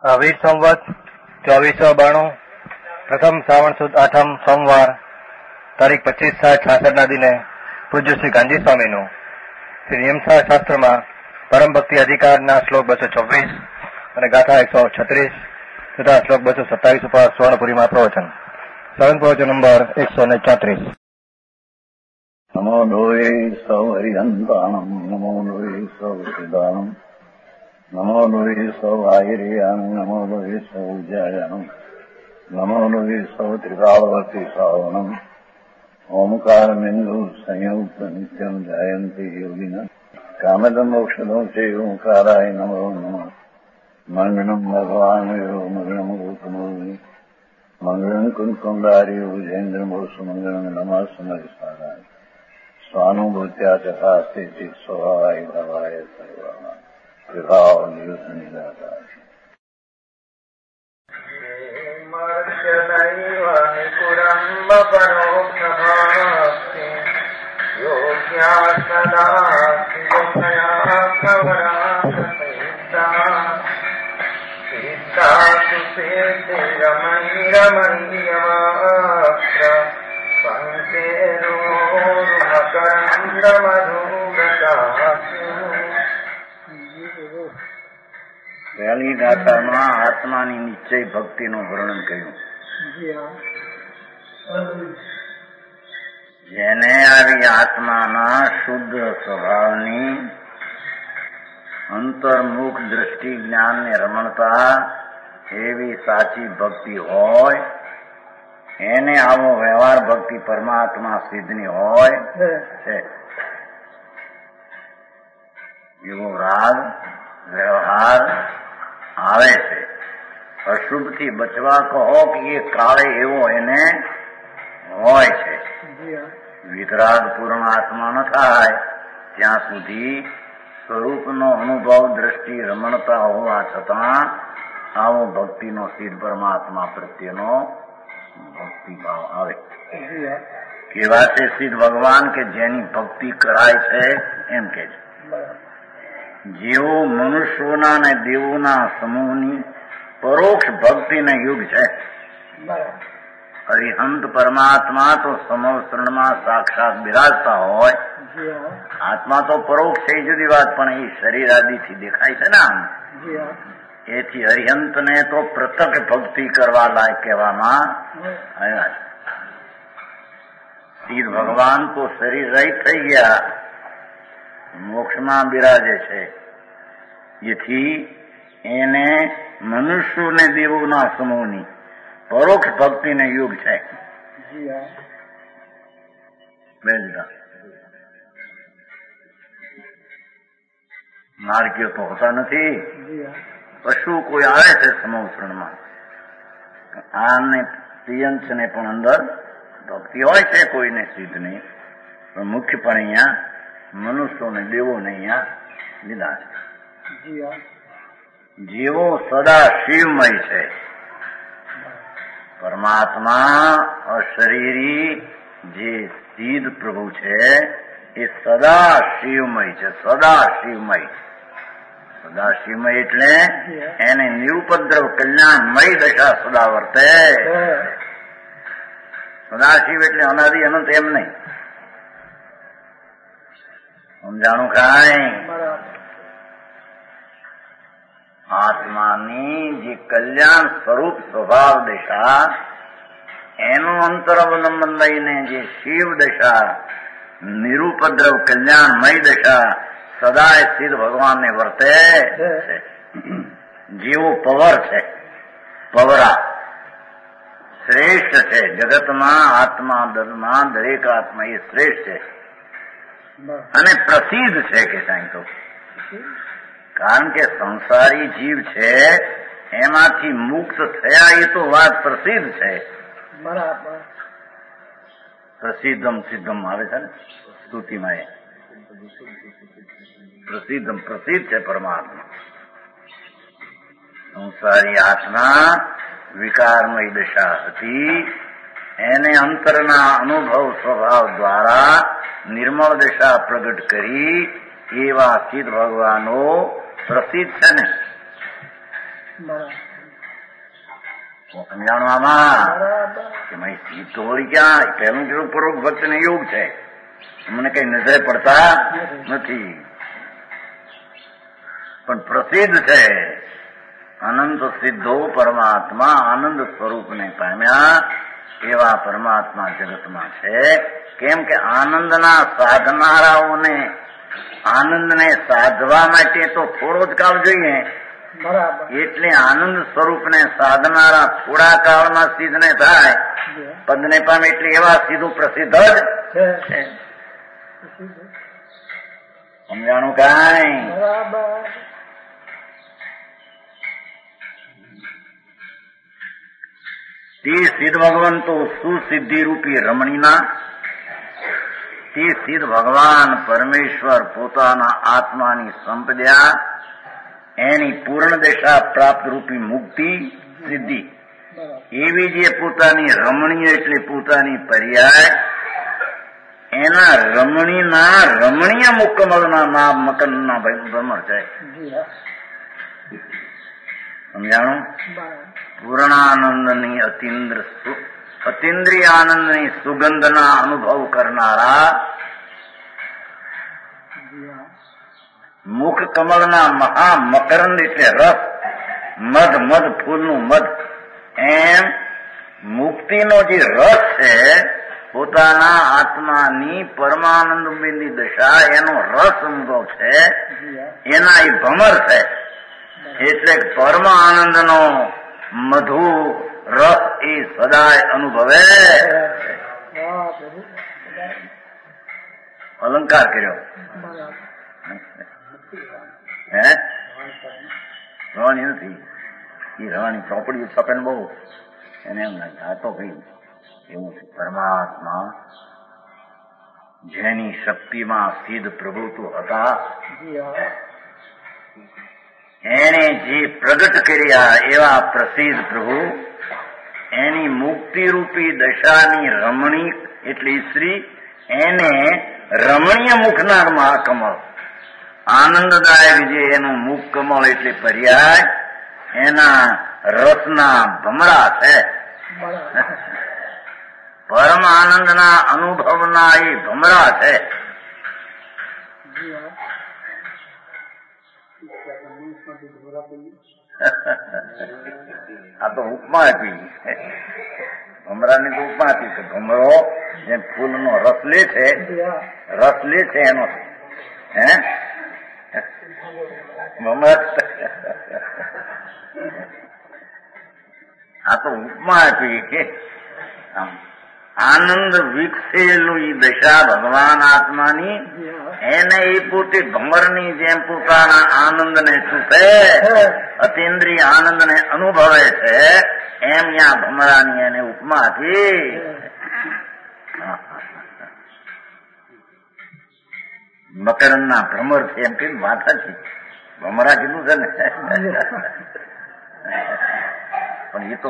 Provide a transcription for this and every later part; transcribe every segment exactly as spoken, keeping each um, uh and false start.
વીર સંવત ચોવીસો બાણું પ્રથમ શ્રાવણ સુદ આઠમ સોમવાર તારીખ પચીસ સાત છાસઠ ના દિને પૂજ્ય શ્રી ગાંધી સ્વામીનું શ્રી નિયમસા શાસ્ત્રમાં પરમ ભક્તિ અધિકારના શ્લોક બસો ચોવીસ અને ગાથા એકસો છત્રીસ તથા શ્લોક બસો સત્તાવીસ ઉપર સ્વર્ણપુરીમાં પ્રવચન શ્રવણ પ્રવચન નંબર એકસો ને ચોત્રીસ. નમો લોહે સૌ હરિહંતાણમ નમો લોહે સૌ સિદાનમ નમો લોહે સૌ આયર્યાણમ નમો લોહે સૌ જયાણમ નમો લોહે સૌ ત્રિકાળવતી શ્રાવણમ ઓમકાર બિંદુ સંયુક્ત નિત્યમ જયંતિ યોગિન કામદમ મોક્ષદો છે ઓંકારાય નમો નમઃ. મંગળમ ભગવાન મંગળમ ગોતમોહિ મંગળમ કુંકુંડાર્યો જૈન્દ્રમો સુમંગળમ નમઃ સમરિસારાય સ્વાનુભૂત્યા તથા સ્થિતિ સ્વભાવાય ભવાય સર્વમાં વિભાવ નિયુત નિરાકાર. કુરંબ પરોક્ષભાક્તિ યોગ્યા સદા યોગયા પ્રવરાસહિતા સીતા સુસેતિ રમૈ રમૈયમાત્ર પંકેરો મકરંદ મધુરકાસ્ય. પહેલી ગાથામાં આત્માની નિશ્ચય ભક્તિનું વર્ણન કર્યું. જેને આવી આત્માના શુદ્ધ સ્વભાવની અંતર્મુખ દ્રષ્ટિ જ્ઞાનને રમણતા એવી સાચી ભક્તિ હોય એને આવો વ્યવહાર ભક્તિ પરમાત્મા સિદ્ધની હોય છે. એવો રાગ વ્યવહાર આવે છે. અશુભથી બચવા કહો કે એ કાળે એવો એને હોય છે. વિતરાગ પૂર્ણ આત્મા ન થાય ત્યાં સુધી સ્વરૂપનો અનુભવ દ્રષ્ટિ રમણતા હોવા છતાં આવો ભક્તિનો સિદ્ધ પરમાત્મા પ્રત્યેનો ભક્તિભાવ આવે. કેવા છે સિદ્ધ ભગવાન કે જેની ભક્તિ કરાય છે એમ કે છે. જેવો મનુષ્યોના અને દેવોના સમૂહની પરોક્ષ ભક્તિનો યુગ છે. અરિહંત પરમાત્મા તો સમવસરણમાં સાક્ષાત બિરાજતા હોય. આત્મા તો પરોક્ષ છે જુદી વાત, પણ એ શરીર આદિથી દેખાય છે ને આમ. એથી અરિહંતને તો પ્રત્યક્ષ ભક્તિ કરવા લાયક કહેવામાં આવ્યા છે. સિદ્ધ ભગવાન તો શરીર રહિત થઈ ગયા, મોક્ષમાં બિરાજે છે. જેથી એને મનુષ્યો ને દેવોના સમૂહની પરોક્ષ ભક્તિનો યુગ છે. નારકીય તો હોતા નથી. પશુ કોઈ આવે છે સમવસરણમાં, આને તિયંશ ને પણ અંદર ભક્તિ હોય છે, કોઈને સિદ્ધ નહીં, પણ મુખ્ય પણ અહીંયા મનુષ્યો ને દેવોને અહીંયા લીધા છે. જેવો સદા શિવમય છે. પરમાત્મા અશરીરી જે સિદ્ધ પ્રભુ છે એ સદા શિવમય છે. સદા શિવમય સદા શિવમય એટલે એને નિરુપદ્રવ કલ્યાણમય દશા સદા વર્તે. સદાશિવ એટલે અનાદિ અનંત એમ નહીં. સમજાણું કાંઈ? આત્માની જે કલ્યાણ સ્વરૂપ સ્વભાવ દશા એનું અંતર અવલંબન લઈને જે શિવ દશા નિરુપદ્રવ કલ્યાણમય દશા સદાય સિદ્ધ ભગવાનને વર્તે છે. જેવો પવર છે, પવરા શ્રેષ્ઠ છે જગતમાં. આત્મા દરમાં દરેક આત્મા એ શ્રેષ્ઠ છે અને પ્રસિદ્ધ છે કે કાંઈ તો. કારણ કે સંસારી જીવ છે એમાંથી મુક્ત થયા એ તો વાત પ્રસિદ્ધ છે. બરાબર. પ્રસિદ્ધમ સિદ્ધમ આવે છે ને સ્તુતિમાં, એ પ્રસિદ્ધમ પ્રસિદ્ધ છે પરમાત્મા. સંસારી આત્મા વિકારમય દશા હતી, એને અંતરના અનુભવ સ્વભાવ દ્વારા નિર્મળ દશા પ્રગટ કરી એવા સિદ્ધ ભગવાનો પ્રસિદ્ધ છે ને. સમજાણું આમાં કે ભાઈ સીધો વળી ક્યાં પહેલું જેવું પરોક્ષ ભક્ત ને યોગ છે, મને કઈ નજરે પડતા નથી, પણ પ્રસિદ્ધ છે અનંત સિદ્ધો પરમાત્મા આનંદ સ્વરૂપને પામ્યા એવા પરમાત્મા જગતમાં છે. કેમ કે આનંદના સાધનારાઓને આનંદને સાધવા માટે તો થોડો જ કાળ જોઈએ, એટલે આનંદ સ્વરૂપને સાધનારા થોડા કાળમાં સિદ્ધ ને થાય, પદને પામે એટલે એવા સીધું પ્રસિદ્ધ જ છે. સમજાણું કાંઈ? તે સિદ્ધ ભગવાન તો સુસિદ્ધિ રૂપી રમણીના, તે સિદ્ધ ભગવાન પરમેશ્વર પોતાના આત્માની સંપદ્યા એની પૂર્ણ દશા પ્રાપ્ત રૂપી મુક્તિ સિદ્ધિ, એવી જે પોતાની રમણીય એટલે પોતાની પર્યાય એના રમણીના રમણીય મુકમલના નામ મકનના ભ્રમર છે. સમજાણું? પૂર્ણાનંદની અતિન્દ્ર અતિન્દ્રિય આનંદની સુગંધના અનુભવ કરનારા મુખ કમળના મહા મકરંદ એટલે રસ, મધ મધ ફૂલનું મધ, એમ મુક્તિનો જે રસ છે પોતાના આત્માની પરમાનંદની દશા એનો રસ અનુભવ છે, એના એ ભમર છે. એટલે પરમ આનંદનો મધુ રસ એ સદાય અનુભવે. અલંકાર કર્યો હે રવાની નથી, એ રવાની ચોપડી છપે ને બહુ એને એમ લાગે આ તો કઈ એવું છે. પરમાત્મા જેની શક્તિમાં સિદ્ધ પ્રભુ તો હતા, એને જે પ્રગટ કર્યા એવા પ્રસિદ્ધ પ્રભુ એની મુક્તિરૂપી દશાની રમણી એટલે સ્ત્રી એને રમણીય મુખનાર મહાકમળ આનંદદાયક જે એનું મુખ કમળ એટલે પર્યાય એના રસના ભમરા છે. પરમ આનંદના અનુભવના એ ભમરા છે. આ તો ઉપમા આપી, ભમરાની તો ઉપમા આપી કે ભમરો જેમ ફૂલનો રસ લે છે, રસ લે છે એનો હે ભમરા. આ તો ઉપમા આપી કે આનંદ વિકસેલું એ દશા ભગવાન આત્માની એને એ પોતે ભમરની જેમ પોતાના આનંદને ચૂપે અતિન્દ્રિય આનંદને અનુભવે છે, એમ ત્યાં ભમરાની એને ઉપમા આપી. મકરંદના ભ્રમર છે એમ કે વાતા છે, ભમરા કીધું છે ને, પણ એ તો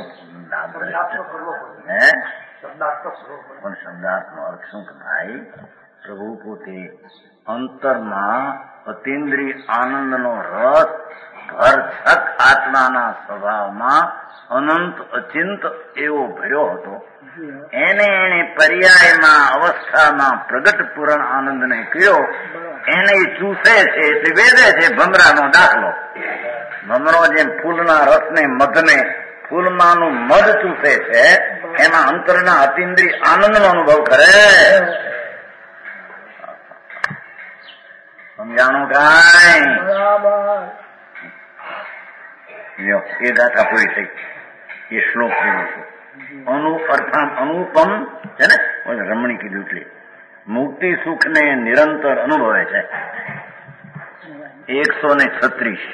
હે પણ શબ્દાર્થનો અર્થ શું કે ભાઈ પ્રભુ પોતે અંતરમાં અતિન્દ્રિય આનંદનો રસ ભરછક આત્માના સ્વભાવમાં અનંત અચિંત એવો ભર્યો હતો. એને એને પર્યાયમાં અવસ્થામાં પ્રગટ પૂરણ આનંદને કર્યો, એને ચૂસે છે એટલે વેદે છે ભમરાનો દાખલો. ભમરો જેમ ફૂલના રસને મધને ફૂલમાંનું મધ ચૂસે છે એમાં અંતરના અતિન્દ્રિય આનંદનો અનુભવ કરે. સમજાણું કાંઈ? એ ગાથા પૂરી થઈ, એ શ્લોક પૂરો છે. અનુ અર્થામ અનુપમ છે ને, રમણી કીધું એટલે મુક્તિ સુખ ને નિરંતર અનુભવે છે. એકસો ને છત્રીસ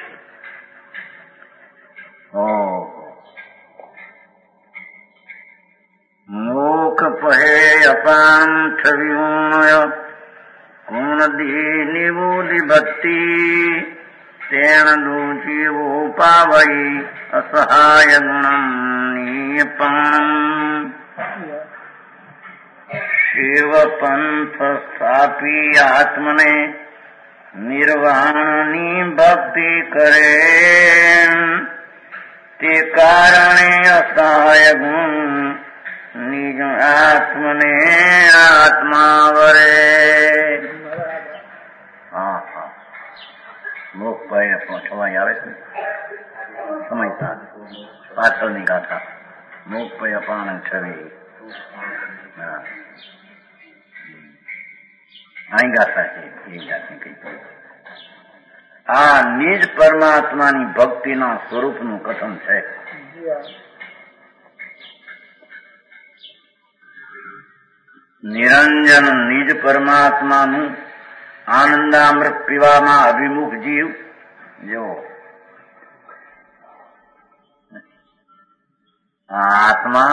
મોખ પહે અપાંઠ વિમય ગુણ દી નિવુદી ભક્તિ તેણ દુજીવો પાવઈ અસહાય ગુણમ નિયપણમ શિવ પંથ સ્થાપી આત્મને નિર્વાણની ભક્તિ કરે તે એ કારણે અસહાય ગુણ નિજ આત્મને આત્મા વરે. હા હા મોક્ષ ભાઈ પહોંચવાય આવે છે સમજતા પાછળની ગાથા મોક્ષ ભાઈ અપાણ છવી અહીં ગાથા છે એ જાતની કઈ આ નિજ પરમાત્માની ભક્તિના સ્વરૂપનું કથન છે. નિરંજન નિજ પરમાત્માનું આનંદામૃત પીવામાં અભિમુખ જીવ જો આત્મા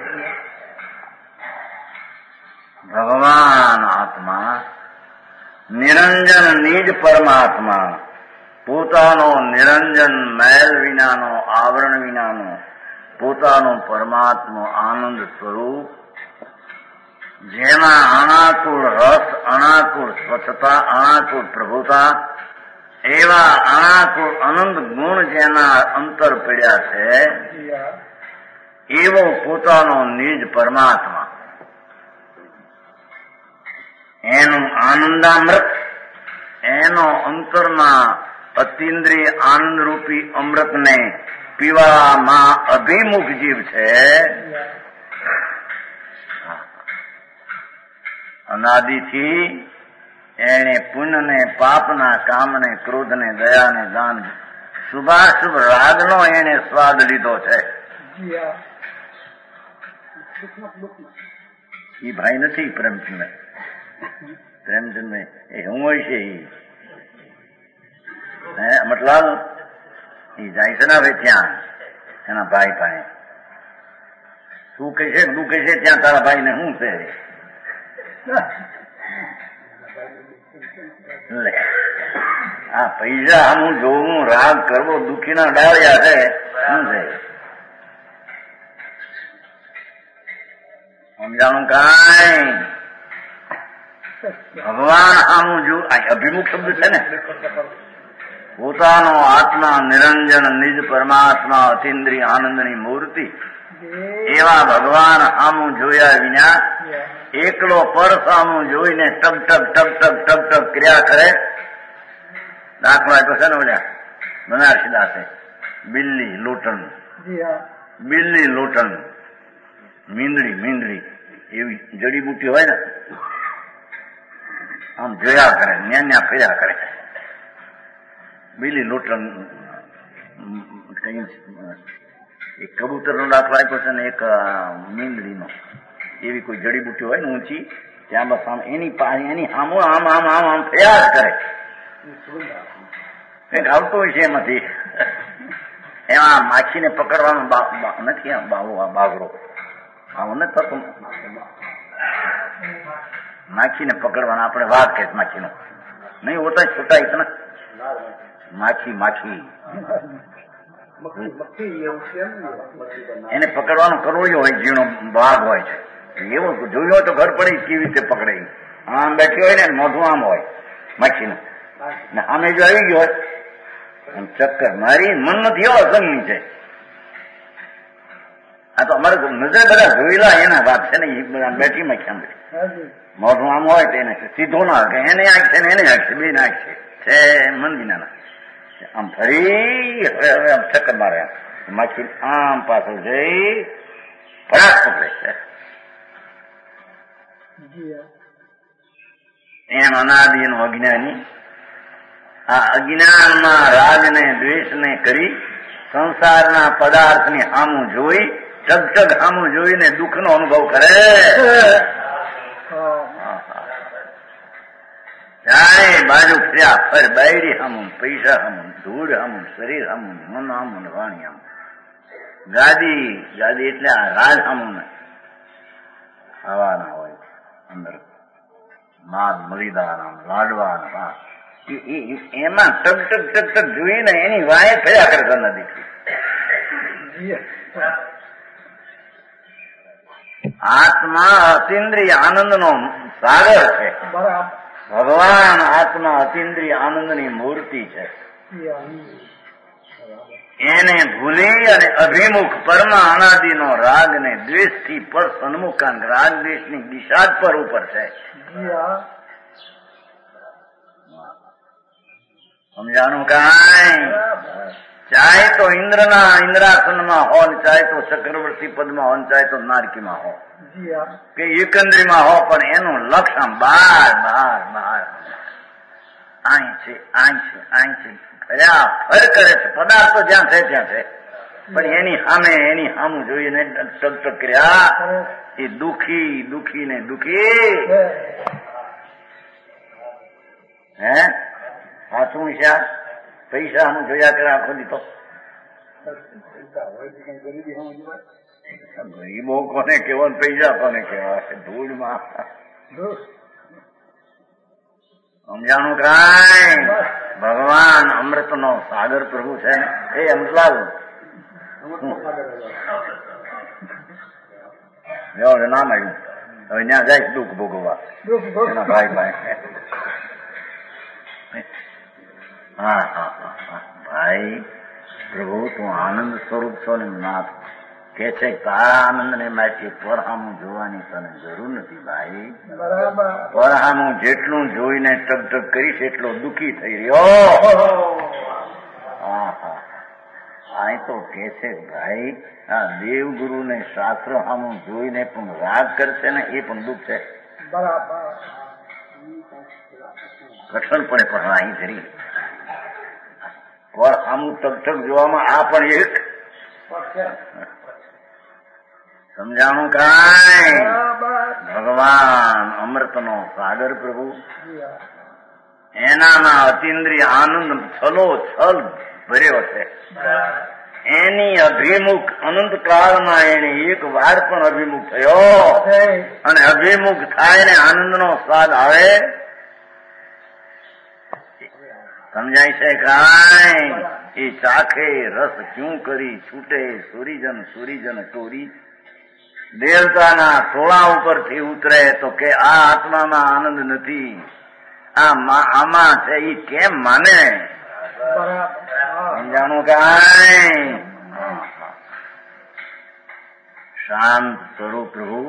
ભગવાન આત્મા નિરંજન નિજ પરમાત્મા પોતાનો નિરંજન મેલ વિનાનો આવરણ વિનાનો પોતાનો પરમાત્મા આનંદ સ્વરૂપ જેમાં અણાકુળ રસ અણાકુળ સ્વચ્છતા અણાકુળ પ્રભુતા એવા અણાકુળ અનંત ગુણ જેના અંતર પડ્યા છે એવો પોતાનો નિજ પરમાત્મા એનું આનંદામૃત એનો અંતરમાં અતિન્દ્રિય આનંદરૂપી અમૃતને પીવામાં અભિમુખ જીવ છે. અનાદિથી એને પુણ્યને પાપના કામને ક્રોધને દયાને દાન શુભાશુભ રાગનો એને સ્વાદ લીધો છે. એ ભાઈ નથી પ્રેમચંદ પ્રેમચંદ એ હું હોય છે એ મતલબ એ જાય છે ને હવે ત્યાં એના ભાઈ પાસે તું કહે છે તું કહે છે ત્યાં તારા ભાઈ ને શું છે આ પૈસા હું જોવું રાગ કરવો દુઃખી ના ડાળ્યા છે શું છે સમજાણું કાંઈ ભગવાન આનું જો અભિમુખ શબ્દ છે ને પોતાનો આત્મા નિરંજન નિજ પરમાત્મા અતિન્દ્રિય આનંદની મૂર્તિ એવા ભગવાન આમું જોયા વિના એકલો પર સામું જોઈને ટપ ટપ ટપ ટપ ટપ ટપ ક્રિયા કરે. દાખલો આપ્યો છે ને બોલ્યા બનારસી દાસે બિલ્લી લોટણ બિલ્લી લોટણ મીંદડી મીંદડી એવી જડીબુટી હોય ને આમ જોયા કરે ન્યા ન્યા ફર્યા કરે. બિલ્લી લોટણ કઈ એક કબૂતર નો દાખલો આપ્યો છે ને એક મીંદડીનો એવી કોઈ જડીબુટી હોય ને ઊંચી ત્યાં બસ આમ એની એની આમ આમ આમ આમ આમ ફર્યા જ કરે. કઈક આવતો હોય છે એમાંથી એમાં માછીને પકડવાનો નથી બાવો આ બાગરો આવો નથી થતો માછીને પકડવાના આપણે વાત કે માછીનો નહીં હોતા છોટા ઇતના માછી માછી એને પકડવાનો કરોડિયો હોય ઝીણો ભાગ હોય છે એવો જોયું હોય તો ઘર પડી કેવી રીતે પકડે આમ બેઠી હોય ને મોઢું આમ હોય માછીનું ને આમે જો આવી ગયો હોય આમ ચક્કર મારી મન નથી એવો અસંગની છે. આ તો અમારે નજર બધા જોયેલા એના વાત છે ને એ બધા બેઠી માખી આમ મોઢું આમ હોય તો એને સીધો ના કે એને આંખ છે ને એને આંખ છે બે ના આંખ છે મન વિનાના આમ ફરી હવે હવે આમ ચક્કર મારે માખી આમ પાછળ જઈ ફરાક પકડે છે. એમ અનાદિ એનું અજ્ઞાની આ અજ્ઞાનમાં રાગને દ્વેષને કરી સંસારના પદાર્થની સામું જોઈ ચગચગ સામું જોઈને દુઃખનો અનુભવ કરે. ચારે બાજુ ફર્યા ફર બાયડી સામું પૈસા સામું ધૂળ સામું શરીર સામું મન સામું વાણી સામું ગાદી ગાદી એટલે આ રાજ સામું ને ખાવાના હોય અંદર માલ મરીદાના લાડવાના એમાં ટક ટક ટક ટક જોઈને એની વાય થયા કરે ઘરના દીકરી. આત્મા અતિન્દ્રિય આનંદ નો સાગર છે. ભગવાન આત્મા અતિન્દ્રિય આનંદ ની મૂર્તિ છે. એને ભૂલી અને અભિમુખ પરમાં અનાદિનો રાગ ને દ્વેષથી પર સન્મુખાન રાગ દ્વેષની દિશા જ પર ઉપર છે. સમજાણું કાંઈ? ચાહે તો ઇન્દ્રના ઇન્દ્રાસનમાં હો, ચાહે તો ચક્રવર્તી પદમાં હો, ચાહે તો નારકીમાં હો કે એકંદરીમાં હો, પણ એનું લક્ષણ બાર બાર બાર આઈ છે, આઈ છે, આઈ છે, ફર્યા ફર કરે છે. પદાર્થો જ્યાં છે ત્યાં છે, પણ એની સામે એની સામું જોઈને ટક કર્યા એ દુખી દુખી ને દુખી. હે સાચું છે? પૈસા હું જોયા કરે આખો દીધો. ગરીબો કોને કેવા, પૈસા કોને કેવા? ધૂળમાં સમજાણું કાંઈ? ભગવાન અમૃત નો સાગર પ્રભુ છે ને એ અમૃતલાલ નામ આવ્યું. હવે ત્યાં જાય દુઃખ ભોગવવા એના ભાઈ ભાઈ. હા હા હા હા ભાઈ પ્રભુ તું આનંદ સ્વરૂપ છો ને નાથ કે છે તારા આનંદ ને માટે પરહામું જોવાની તને જરૂર નથી ભાઈ. પરહામું જેટલું જોઈને ટક ટક કરીશ એટલો દુઃખી થઈ રહ્યો. હા હા અહીં તો કે છે ભાઈ આ દેવગુરુ ને શાસ્ત્ર હામું જોઈને પણ રાગ કરશે ને એ પણ દુઃખ છે. કઠણપણે પણ અહીં ધરી પર આમું ટકટક જોવામાં આ પણ એક સમજાણું કાંઈ? ભગવાન અમૃતનો સાગર પ્રભુ એનામાં અતિન્દ્રિય આનંદ છલો છલ ભર્યો છે. એની અભિમુખ અનંત કાળમાં એને એક વાર પણ અભિમુખ થયો અને અભિમુખ થાય ને આનંદનો સ્વાદ આવે. સમજાય છે કાંઈ? એ ચાખે રસ ક્યું કરી છૂટે સુરીજન સુરીજન ચોરી. દેવતાના ટોળા ઉપરથી ઉતરે તો કે આ આત્મામાં આનંદ નથી, આ આમાં છે, એ કેમ માને? સમજાણું કાંઈ? શાંત સ્વરૂપ પ્રભુ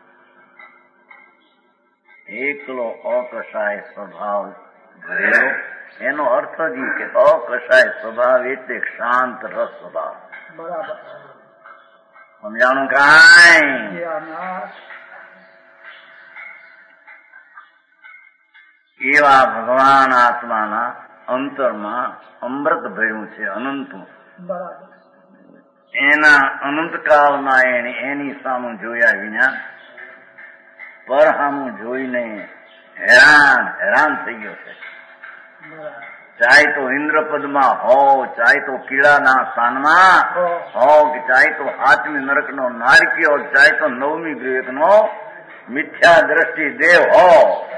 એકલો અકશાય સ્વભાવ ભરેલો. એનો અર્થ જ કે અકશાય સ્વભાવ એટલે શાંત રસ સ્વભાવ. સમજાણું કાંઈ? એવા ભગવાન આત્માના અંતરમાં અમૃત ભર્યું છે અનંતું. એના અનંતકાળમાં એને એની સામું જોયા વિના પર સામું જોઈને હેરાન હેરાન થઈ ગયો છે. ચાહે તો ઇન્દ્રપદમાં હો, ચાહે તો કીડાના સ્થાનમાં હો, કે ચાહે તો હાથમી નરકનો નારકી હો, ચાહે તો નવમી ગ્રહનો મિથ્યા દ્રષ્ટિ દેવ હો.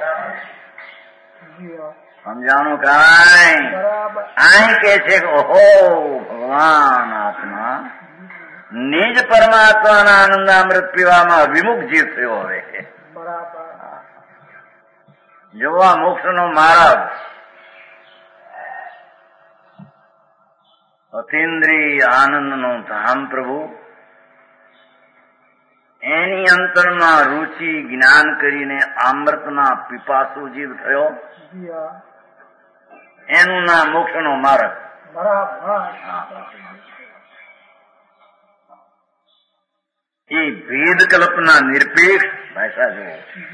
સમજાણું કાંઈ? અહીં કે છે કે ઓહો ભગવાન આત્મા નિજ પરમાત્માના આનંદામૃત પીવામાં અભિમુખ જીવ થયો. હવે જોવા મોક્ષનો માર્ગ અતિન્દ્રિય આનંદનો ધામ પ્રભુ એની અંતરમાં રુચિ જ્ઞાન કરીને અમૃતના પીપાસુ જીવ થયો. એનું નામ મોક્ષનો માર્ગ. એ ભેદ કલ્પના નિરપેક્ષ ભાષા જો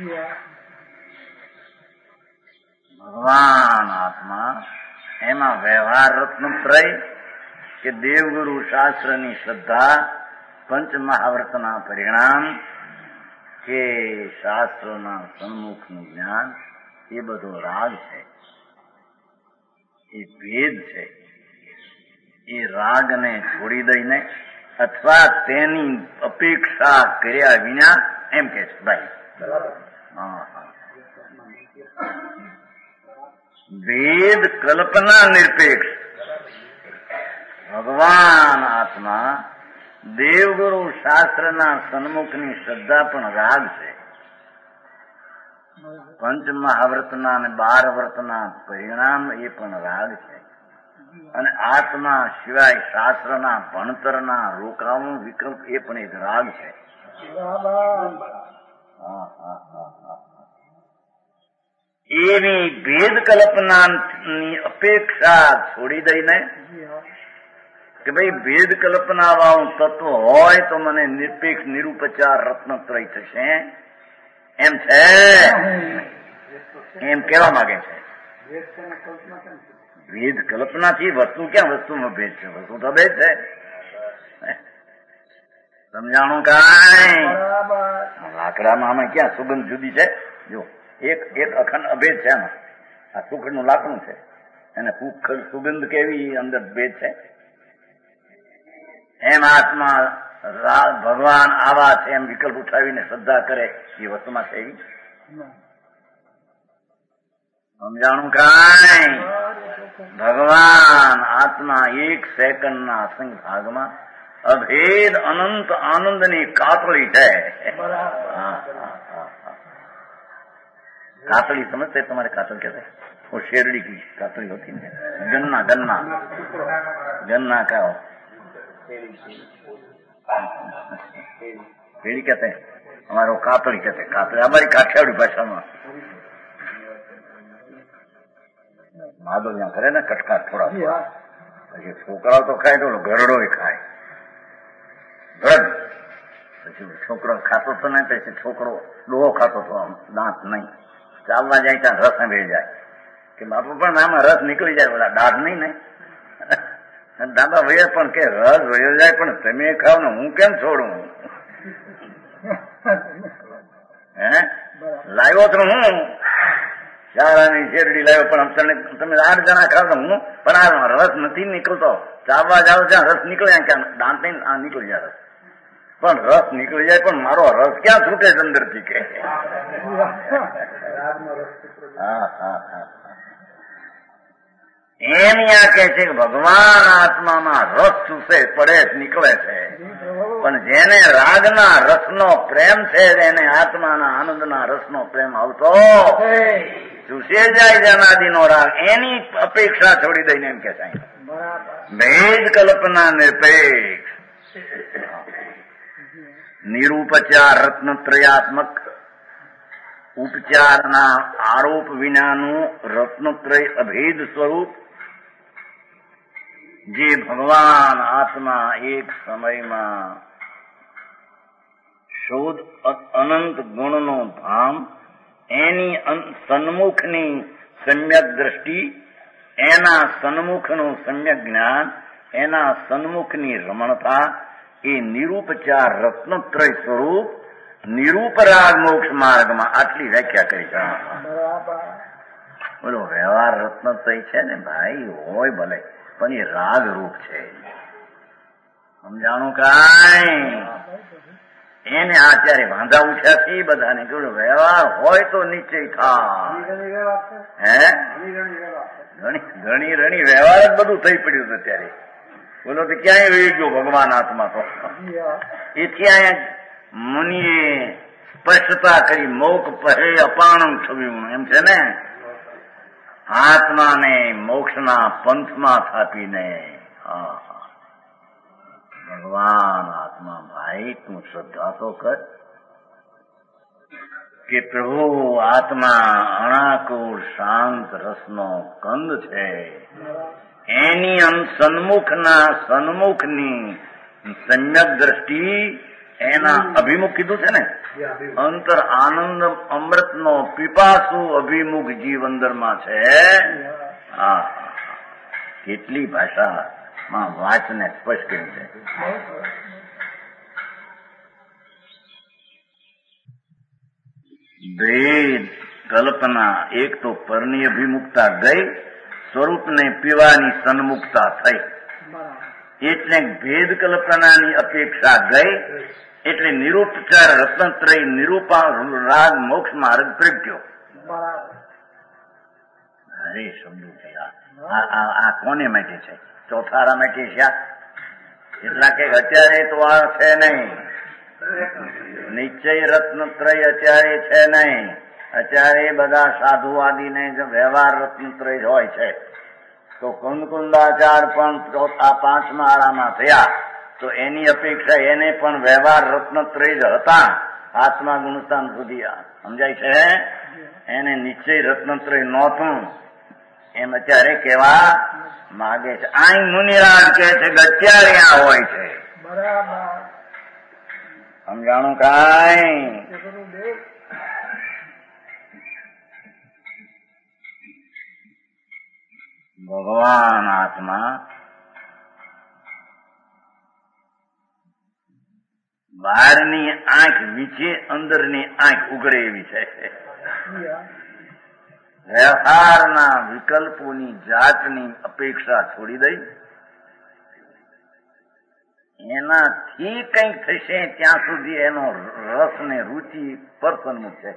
ભગવાન આત્મા એમાં વ્યવહાર રત્નત્રય કે દેવગુરુ શાસ્ત્રની શ્રદ્ધા, પંચ મહાવ્રતના પરિણામ કે શાસ્ત્રોના સન્મુખનું જ્ઞાન, એ બધો રાગ છે, એ ભેદ છે. એ રાગને છોડી દઈને અથવા તેની અપેક્ષા કર્યા વિના એમ કે છે ભાઈ ભેદ કલ્પના નિરપેક્ષ ભગવાન આત્મા દેવગુરુ શાસ્ત્રના સન્મુખની શ્રદ્ધા પણ રાગ છે. પંચ મહાવ્રતના અને બાર વ્રતના પરિણામ એ પણ રાગ છે. અને આત્મા સિવાય શાસ્ત્રના ભણતરના રોકાવાનું વિકલ્પ એ પણ એક રાગ છે. એવી ભેદ કલ્પનાની અપેક્ષા છોડી દઈને કે ભાઈ ભેદ કલ્પના વાળું તત્વ હોય તો મને નિરપેક્ષ નિરૂપચાર રત્નત્રય થશે એમ છે, એમ કેવા માંગે છે. ભેદ કલ્પનાથી વસ્તુ ક્યાં વસ્તુમાં ભેદ છે? વસ્તુ તો ભેદ છે. સમજાણું કાંઈ? લાકડામાં આમાં ક્યાં સુગંધ જુદી છે? જો એક એક અખંડ અભેદ છે આમાં. આ સુખડનું લાકડું છે અને સુગંધ કેવી અંદર ભેદ છે. એમ આત્મા ભગવાન આવા છે એમ વિકલ્પ ઉઠાવીને શ્રદ્ધા કરે એ વસ્તુમાં છે એવી સમજાણું કાંઈ? ભગવાન આત્મા એક સેકન્ડના અસંખ્ય ભાગમાં અભેદ અનંત આનંદની કાતળી છે. કાતળી સમજते તમારે કાતળ कहते वो शेरड़ी की कातड़ी होती है. गन्ना गन्ना गन्ना का पेड़ी कहते हैं, हमारे वो कातड़ी कहते हैं. कातड़ी हमारी काठियावाड़ी भाषाમાં માદો જ્યાં કરે ને કટકા થોડા થોડા પછી છોકરાઓ તો ખાય તો ઘરડો ખાય ઘર પછી છોકરો ખાતો તો નહીં પછી છોકરો ડોહો ખાતો તો દાંત નહીં ચાલવા જાય ત્યાં રસ બેસી જાય કે બાપુ પણ આમાં રસ નીકળી જાય બધા દાઢ નહીં ને દાદા ભાઈ પણ કે રસ વયો જાય પણ તમે ખાવ ને હું કેમ છોડું? હે લાવ્યો તો હું ચારાની શેરડી લાવ્યો પણ તમને તમે આઠ જણા ખાવ તો હું પણ આ રસ નથી નીકળતો. ચાવવા જાવ ત્યાં રસ નીકળે ક્યાં દાંત નહીં આ નીકળી જાય રસ પણ રસ નીકળી જાય પણ મારો રસ ક્યાં છૂટે છે અંદરથી કે? હા હા હા એમ યા કે છે કે ભગવાન આત્મામાં રસ ચૂસે પડે નીકળે છે પણ જેને રાગના રસનો પ્રેમ છે એને આત્માના આનંદના રસનો પ્રેમ આવતો ચૂસે જાય જનાદિનો રાગ એની અપેક્ષા છોડી દઈને એમ કે છે ભેદ કલ્પના નિરપેક્ષ નિરૂપચાર રત્નત્રયાત્મક ઉપચારના આરોપ વિનાનું રત્નત્રય અભેદ સ્વરૂપ જે ભગવાન આત્મા એક સમયમાં શોધ અનંત ગુણનો ધામ એની સન્મુખની સમ્યક દ્રષ્ટિ એના સન્મુખનું સમ્યક જ્ઞાન એના સન્મુખની રમણતા એ નિરૂપચાર રત્નત્રય સ્વરૂપ નિરૂપરાગ મોક્ષ માર્ગમાં આટલી વ્યાખ્યા કરી છે. બોલો વ્યવહાર રત્નત્રય છે ને ભાઈ હોય ભલે પણ એ રાગ રૂપ છે. સમજાણું કાંઈ? એને અત્યારે વાંધા ઉઠ્યા છે બધાને કેવું વ્યવહાર હોય તો નિશ્ચય થાય. હે ઘણી રણી વ્યવહાર જ બધું થઈ પડ્યું છે અત્યારે. બોલો તો ક્યાંય રહી ગયો ભગવાન આત્મા તો એ ક્યાંય મુનિએ સ્પષ્ટતા કરી મોક પહે અપાણમ થયું એમ છે ને આત્માને મોક્ષના પંથમાં થાપીને ભગવાન આત્મા ભાઈ તું શ્રદ્ધા તો કર કે પ્રભુ આત્મા અણાકુર શાંત રસનો કંદ છે એની સન્મુખના સન્મુખની સમ્યક દ્રષ્ટિ એના અભિમુખ કીધું છે ને અંતર આનંદ અમૃતનો પીપાસુ અભિમુખ જીવ અંદરમાં છે. હા કેટલી ભાષામાં વાંચને સ્પષ્ટ કર્યું છે. ભેદ કલ્પના એક તો પરની અભિમુખતા ગઈ સ્વરૂપને પીવાની સન્મુખતા થઈ એટલે ભેદ કલ્પનાની અપેક્ષા ગઈ એટલે નિરૂપચાર રત્નત્રય નિરૂપા રાગ મોક્ષ માર્ગ પ્રગટ્યો. અરે શબ્દો છે આ કોને માટે છે? ચોથારા માટે છે. એટલા કે અત્યારે તો આ છે નહીં નિશ્ચય રત્નત્રય અત્યારે છે નહીં. અત્યારે બધા સાધુવાદીને વ્યવહાર રત્નત્રય હોય છે. તો કુંદકુંદાચાર પણ આ પાંચમા આળામાં થયા તો એની અપેક્ષા એને પણ વ્યવહાર રત્નત્રય જ હતા આત્મા ગુણસ્થાન સુધી. સમજાય છે? એને નિશ્ચય રત્નત્રય નહોતું એમ અત્યારે કેવા માગે છે. આ મુનિરાજ કે છે કે અત્યારે આ હોય છે. બરાબર સમજાણું કાંઈ? ભગવાન આત્મા બહારની આંખ નીચે અંદરની આંખ ઉઘડે એવી છે. વ્યવહારના વિકલ્પોની જાતની અપેક્ષા છોડી દઈ એનાથી કંઈક થશે ત્યાં સુધી એનો રસ ને રુચિ પરસન્ન છે.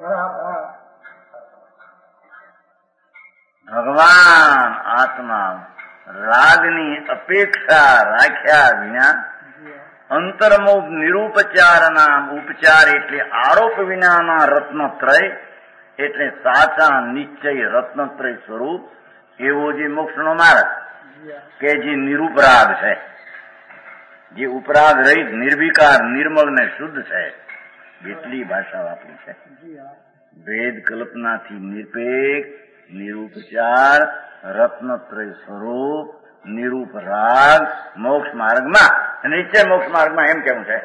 ભગવાન આત્મા રાગની અપેક્ષા રાખ્યા વિના અંતર્મુખ નિરૂપચારના ઉપચાર એટલે આરોપ વિનાના રત્નત્રય એટલે સાચા નિશ્ચય રત્નત્રય સ્વરૂપ એવો જે મોક્ષનો માર્ગ કે જે નિરૂપરાગ છે, જે ઉપરાગ રહિત નિર્વિકાર નિર્મળ ને શુદ્ધ છે, એટલી ભાષા વાપરી છે. ભેદ કલ્પનાથી નિરપેક્ષ નિરૂપચાર રત્નત્રય સ્વરૂપ નિરૂપ રાગ મોક્ષ માર્ગમાં નિશ્ચય મોક્ષ માર્ગમાં એમ કેવું છે.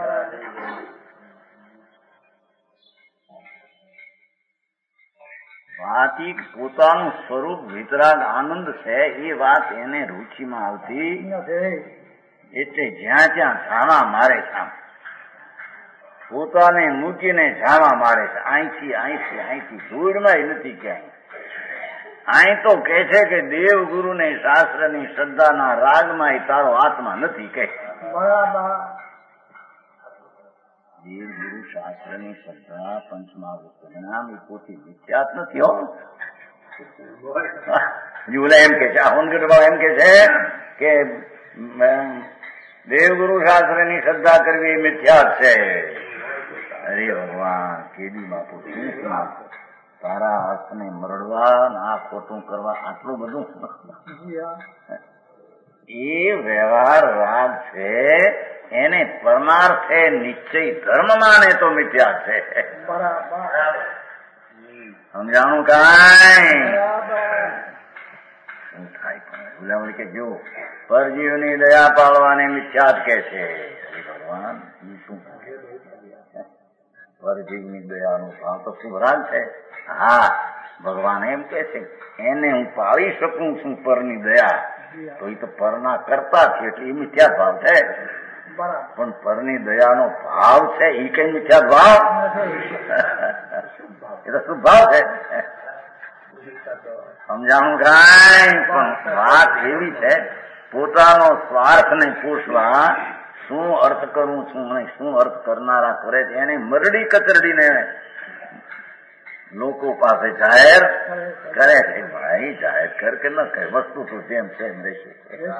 વાતિક પોતાનું સ્વરૂપ વિતરાગ આનંદ છે એ વાત એને રુચિમાં આવતી એટલે જ્યાં ત્યાં ઝાવા મારે છે. આમ પોતાને મૂકીને ઝાવા મારે છે. અહીંથી અહીંથી અહીંથી ધૂળમાં નથી ક્યાંય. અહીં તો કે છે કે દેવ ગુરુ ને શાસ્ત્ર ની શ્રદ્ધાના રાગમાં તારો આત્મા નથી કે. દેવ ગુરુ શાસ્ત્ર ની શ્રદ્ધા પંચમહાભૂત નામ એ પોતી મિથ્યાત નથી હો. ઓલા એમ કે છે આ હોનગઢ ભાવ એમ કે છે કે દેવગુરુ શાસ્ત્ર ની શ્રદ્ધા કરવી એ મિથ્યાત છે. અરે ભગવાન કેદી બાપુ તારા હાથને મરડવા આ ખોટું કરવા આટલું બધું એ વ્યવહાર રાગ છે એને પરમાર્થે નિશ્ચય ધર્મ માને તો મિથ્યા છે. સમજાણું કાંઈ? શું થાય પણ ભૂલામણ કે જો પરજીવની દયા પાળવાને મિથ્યાત કે છે. ભગવાન શું પરજીવની દયાનો ભાવ તો શુભ રાગ છે. હા ભગવાન એમ કે છે એને હું પાળી શકું છું પરની દયા તો એ તો પરના કરતા છે એટલે એ મિથ્યા ભાવ છે. પણ પરની દયાનો ભાવ છે એ કઈ મિથ્યા ભાવ એ તો શુભ ભાવ છે. સમજાણું કાંઈ? પણ વાત એવી છે પોતાનો સ્વાર્થને પોષવા શું અર્થ કરું છું અને શું અર્થ કરનારા કરે છે એને મરડી કચરડીને લોકો પાસે જાહેર કરે છે. ભાઈ જાહેર કર કે ન કરે વસ્તુ તો જેમ છે એમ રહેશે.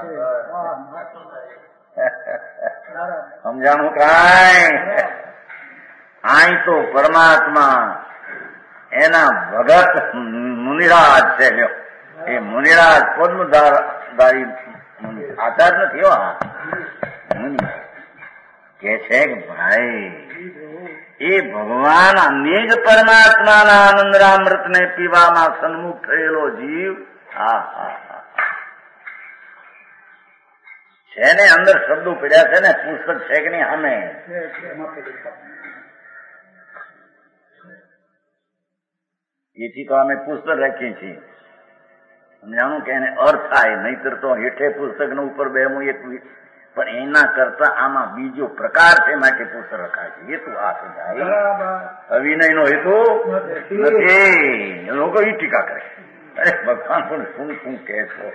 સમજાણું કાંઈ? અહીં તો પરમાત્મા એના ભગત મુનિરાજ છે. લ્યો એ મુનિરાજ પદ્મધારી આધાર નથી હો. મુનિ કે છે કે ભાઈ એ ભગવાન નિજ પરમાત્માના આનંદામૃત ને પીવામાં સન્મુખ થયેલો જીવ હા હા હા છે ને અંદર શબ્દો પડ્યા છે ને પુસ્તક છે કે નહીં અમે એથી તો અમે પુસ્તક રાખીએ છીએ. સમજાણું કે એને અર્થ થાય નહીતર તો હેઠે પુસ્તક ને ઉપર બે હું એક પણ એના કરતા આમાં બીજો પ્રકાર છે માટે પુસ્તક રખાય છે. હેતુ આ સમજાય અવિનય નો હેતુ નથી. લોકો એ ટીકા કરે અરે ભગવાન પણ શું શું કે છો.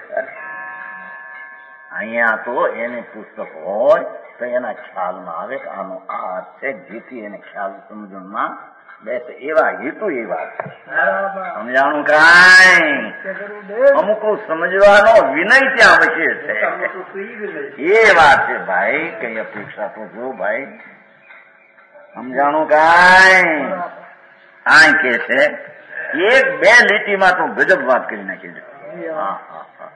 અહીંયા તો એને પુસ્તક હોય તો એના ખ્યાલમાં આવે કે આનો આ છે જેથી એને ખ્યાલ સમજણમાં બેસ એવા હેતુ એવા છે. સમજાણું કાંઈ? અમુક સમજવાનો વિનય ત્યાં વચ્ચે છે એ વાત છે ભાઈ. કઈ અપેક્ષા તો જો ભાઈ. સમજાણું કાંઈ? આ કે છે એક બે લીટીમાં તો ગજબ વાત કરી નાખી છે. હા હા હા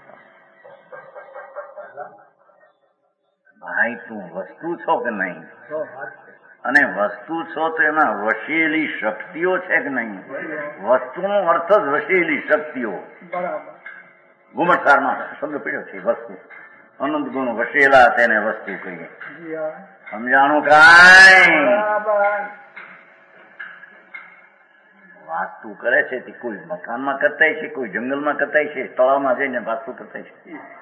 ભાઈ તું વસ્તુ છો કે નહીં? અને વસ્તુ છો તો એમાં વસેલી શક્તિઓ છે કે નહીં? વસ્તુનો અર્થ જ વસેલી શક્તિઓ. ગુમટસારમાં શબ્દ પડ્યો છે વસ્તુ. અનંત ગુણ વસેલા તેને વસ્તુ કહીએ. સમજાણું કાંઈ? વાસ્તુ કરે છે તે કોઈ મકાનમાં કરતા છે, કોઈ જંગલમાં કરતા છે, તળાવમાં જઈને વાસ્તુ કરતા છે.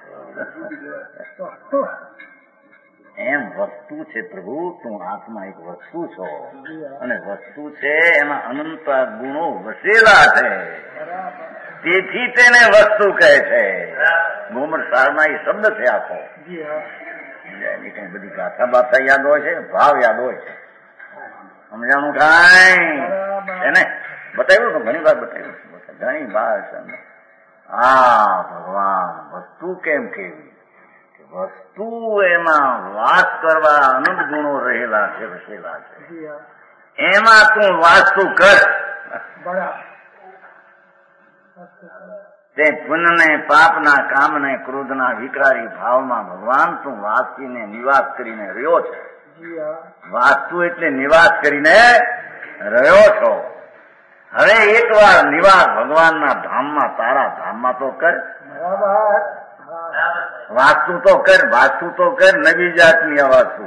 એમ વસ્તુ છે પ્રભુ, તું આત્મા એક વસ્તુ છો અને વસ્તુ છે એમાં અનંત ગુણો વસેલા છે, તેથી તેને વસ્તુ કહે છે. ગોમર સારમાં એ શબ્દ છે આખો. એની કઈ બધી ગાથા બાથા યાદ હોય છે, ભાવ યાદ હોય છે. સમજાણું કાંઈ? એને બતાવ્યું તો ઘણી વાર બતાવ્યું ઘણી વાર. હા ભગવાન વસ્તુ કેમ કેવી? વસ્તુ એમાં વાસ કરવા અનંત ગુણો રહેલા છે, વસેલા છે. એમાં તું વાસ્તુ કર. તે પુણ્યને પાપના કામને ક્રોધના વિકારી ભાવમાં ભગવાન તું વાસીને નિવાસ કરીને રહ્યો છે. વાસ્તુ એટલે નિવાસ કરીને રહ્યો છો. હવે એકવાર નિવાસ ભગવાનના ધામમાં, તારા ધામમાં તો કર. વાસ્તુ તો કર, વાસ્તુ તો કર, નવી જાતની અવાસ્તુ.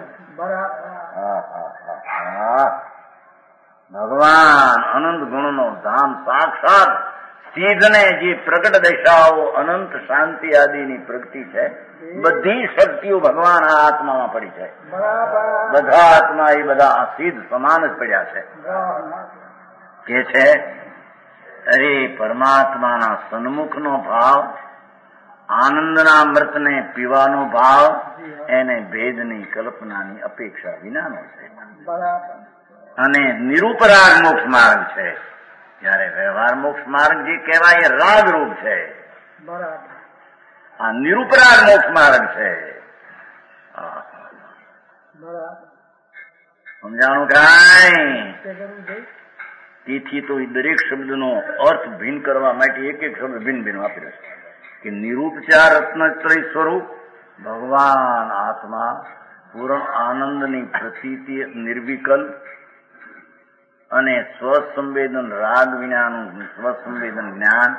ભગવાન અનંત ગુણનો ધામ સાક્ષાત સિદ્ધને જે પ્રગટ દશાઓ અનંત શાંતિ આદિની પ્રગતિ છે, બધી શક્તિઓ ભગવાન આ આત્મામાં પડી છે. બધા આત્મા એ બધા સિદ્ધ સમાન જ પડ્યા છે. કે છે અરે પરમાત્માના સન્મુખનો ભાવ, આનંદના અમૃતને પીવાનો ભાવ, એને ભેદની કલ્પનાની અપેક્ષા વિનાનો છે. અને નિરૂપરાગ મોક્ષ માર્ગ છે. જયારે વ્યવહાર મોક્ષ માર્ગ જે કહેવાય એ રાગ રૂપ છે. આ નિરૂપરાગ મોક્ષ માર્ગ છે. સમજાણું કાંઈ? તેથી તો એ દરેક શબ્દનો અર્થ ભિન્ન કરવા માટે એક એક શબ્દ ભિન્ન ભિન્ન વાપર્યો છે. કે નિરૂપચાર રત્નત્રય સ્વરૂપ ભગવાન આત્મા પૂર્ણ આનંદની પ્રતીતિ નિર્વિકલ્પ અને સ્વસંવેદન રાગ વિનાનું સ્વસંવેદન જ્ઞાન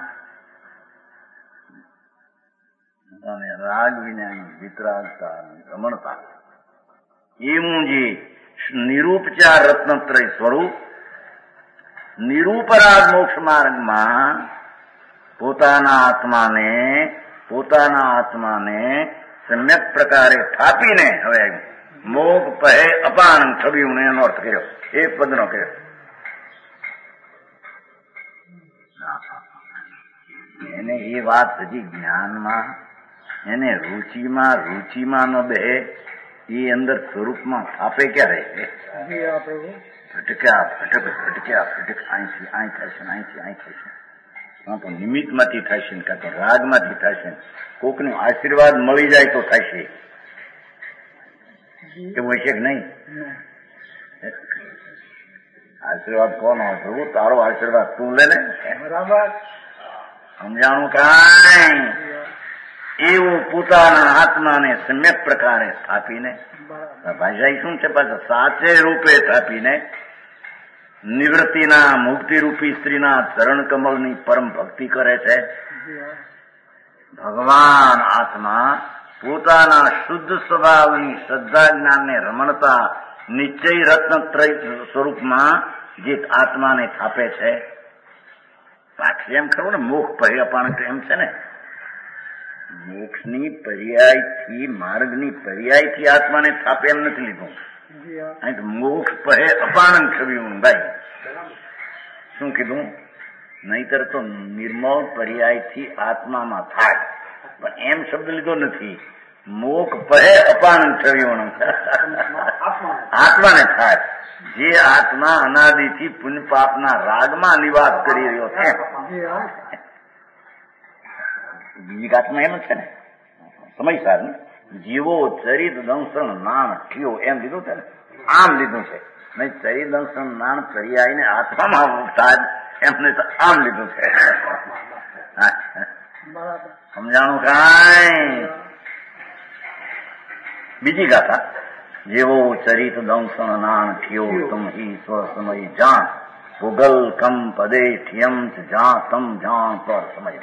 અને રાગ વિનાની વિતરાગતા રમણતા, એવું જે નિરૂપચાર રત્નત્રય સ્વરૂપ નિરૂપરાગ મોક્ષ માર્ગમાં પોતાના આત્માને પોતાના આત્માને સમ્યક પ્રકારે થાપીને હવે મોગ પહે અપાન છવ્યું એનો અર્થ કર્યો, એક પદનો કર્યો. એને એ વાત હજી જ્ઞાનમાં, એને રુચિમાં રુચિમાં ન બે, એ અંદર સ્વરૂપમાં થાપે ક્યારે? ભટક્યા ભટક ભટક્યા ભટક અહીંથી અહીં થશે, અહીંથી અહીં થશે. હા તો નિમિત્તમાંથી થશે ને કાં તો રાગમાંથી થશે. કોકનો આશીર્વાદ મળી જાય તો થશે. એવું હોય છે કે નહીં? આશીર્વાદ કોનો? પ્રભુ તારો આશીર્વાદ તું લે ને. બરાબર. સમજાણું કાંઈ? એવું પોતાના આત્માને સમ્યક પ્રકારે સ્થાપીને, ભાષા શું છે પાછા, સાચે રૂપે સ્થાપીને નિવૃત્તિના મુક્તિરૂપી સ્ત્રીના ચરણ કમળની પરમ ભક્તિ કરે છે. ભગવાન આત્મા પોતાના શુદ્ધ સ્વભાવની શ્રદ્ધા જ્ઞાનને રમણતા નિશ્ચય રત્નત્રય સ્વરૂપમાં જે આત્માને થાપે છે. પાછી એમ ખરું ને, મોક્ષ પર્યાપણ એમ છે ને, મોક્ષની પર્યાયથી માર્ગની પર્યાયથી આત્માને થાપે એમ નથી લીધું. અહીં તો મોક્ષ પહે અપાનંદ છવ્યું. ભાઈ શું કીધું? નહીતર તો નિર્મળ પર્યાયથી આત્મામાં થાય, પણ એમ શબ્દ લીધો નથી. મોક્ષ પહે અપાનંદ છવ્યું આત્માને થાય. જે આત્મા અનાદિથી પુણ્ય પાપના રાગમાં નિવાસ કરી રહ્યો છે. બીજી ગાતમાં એમ છે ને, સમયસાર ને, જીવો ચરિત દંશન નાણ થયો એમ લીધું છે ને, આમ લીધું છે. નહીં ચરિત દંશન નાણ પર્યાયને આત્મામાં થાય એમને તો આમ લીધું છે. સમજાણું કાંઈ? બીજી ગાથા. જેવો ચરિત દંસણ નાન થયો તમ હિ સ્વસમય જાણ ભૂગલ કમ પદે ઠિયમ જા તમ જાણ પર સમય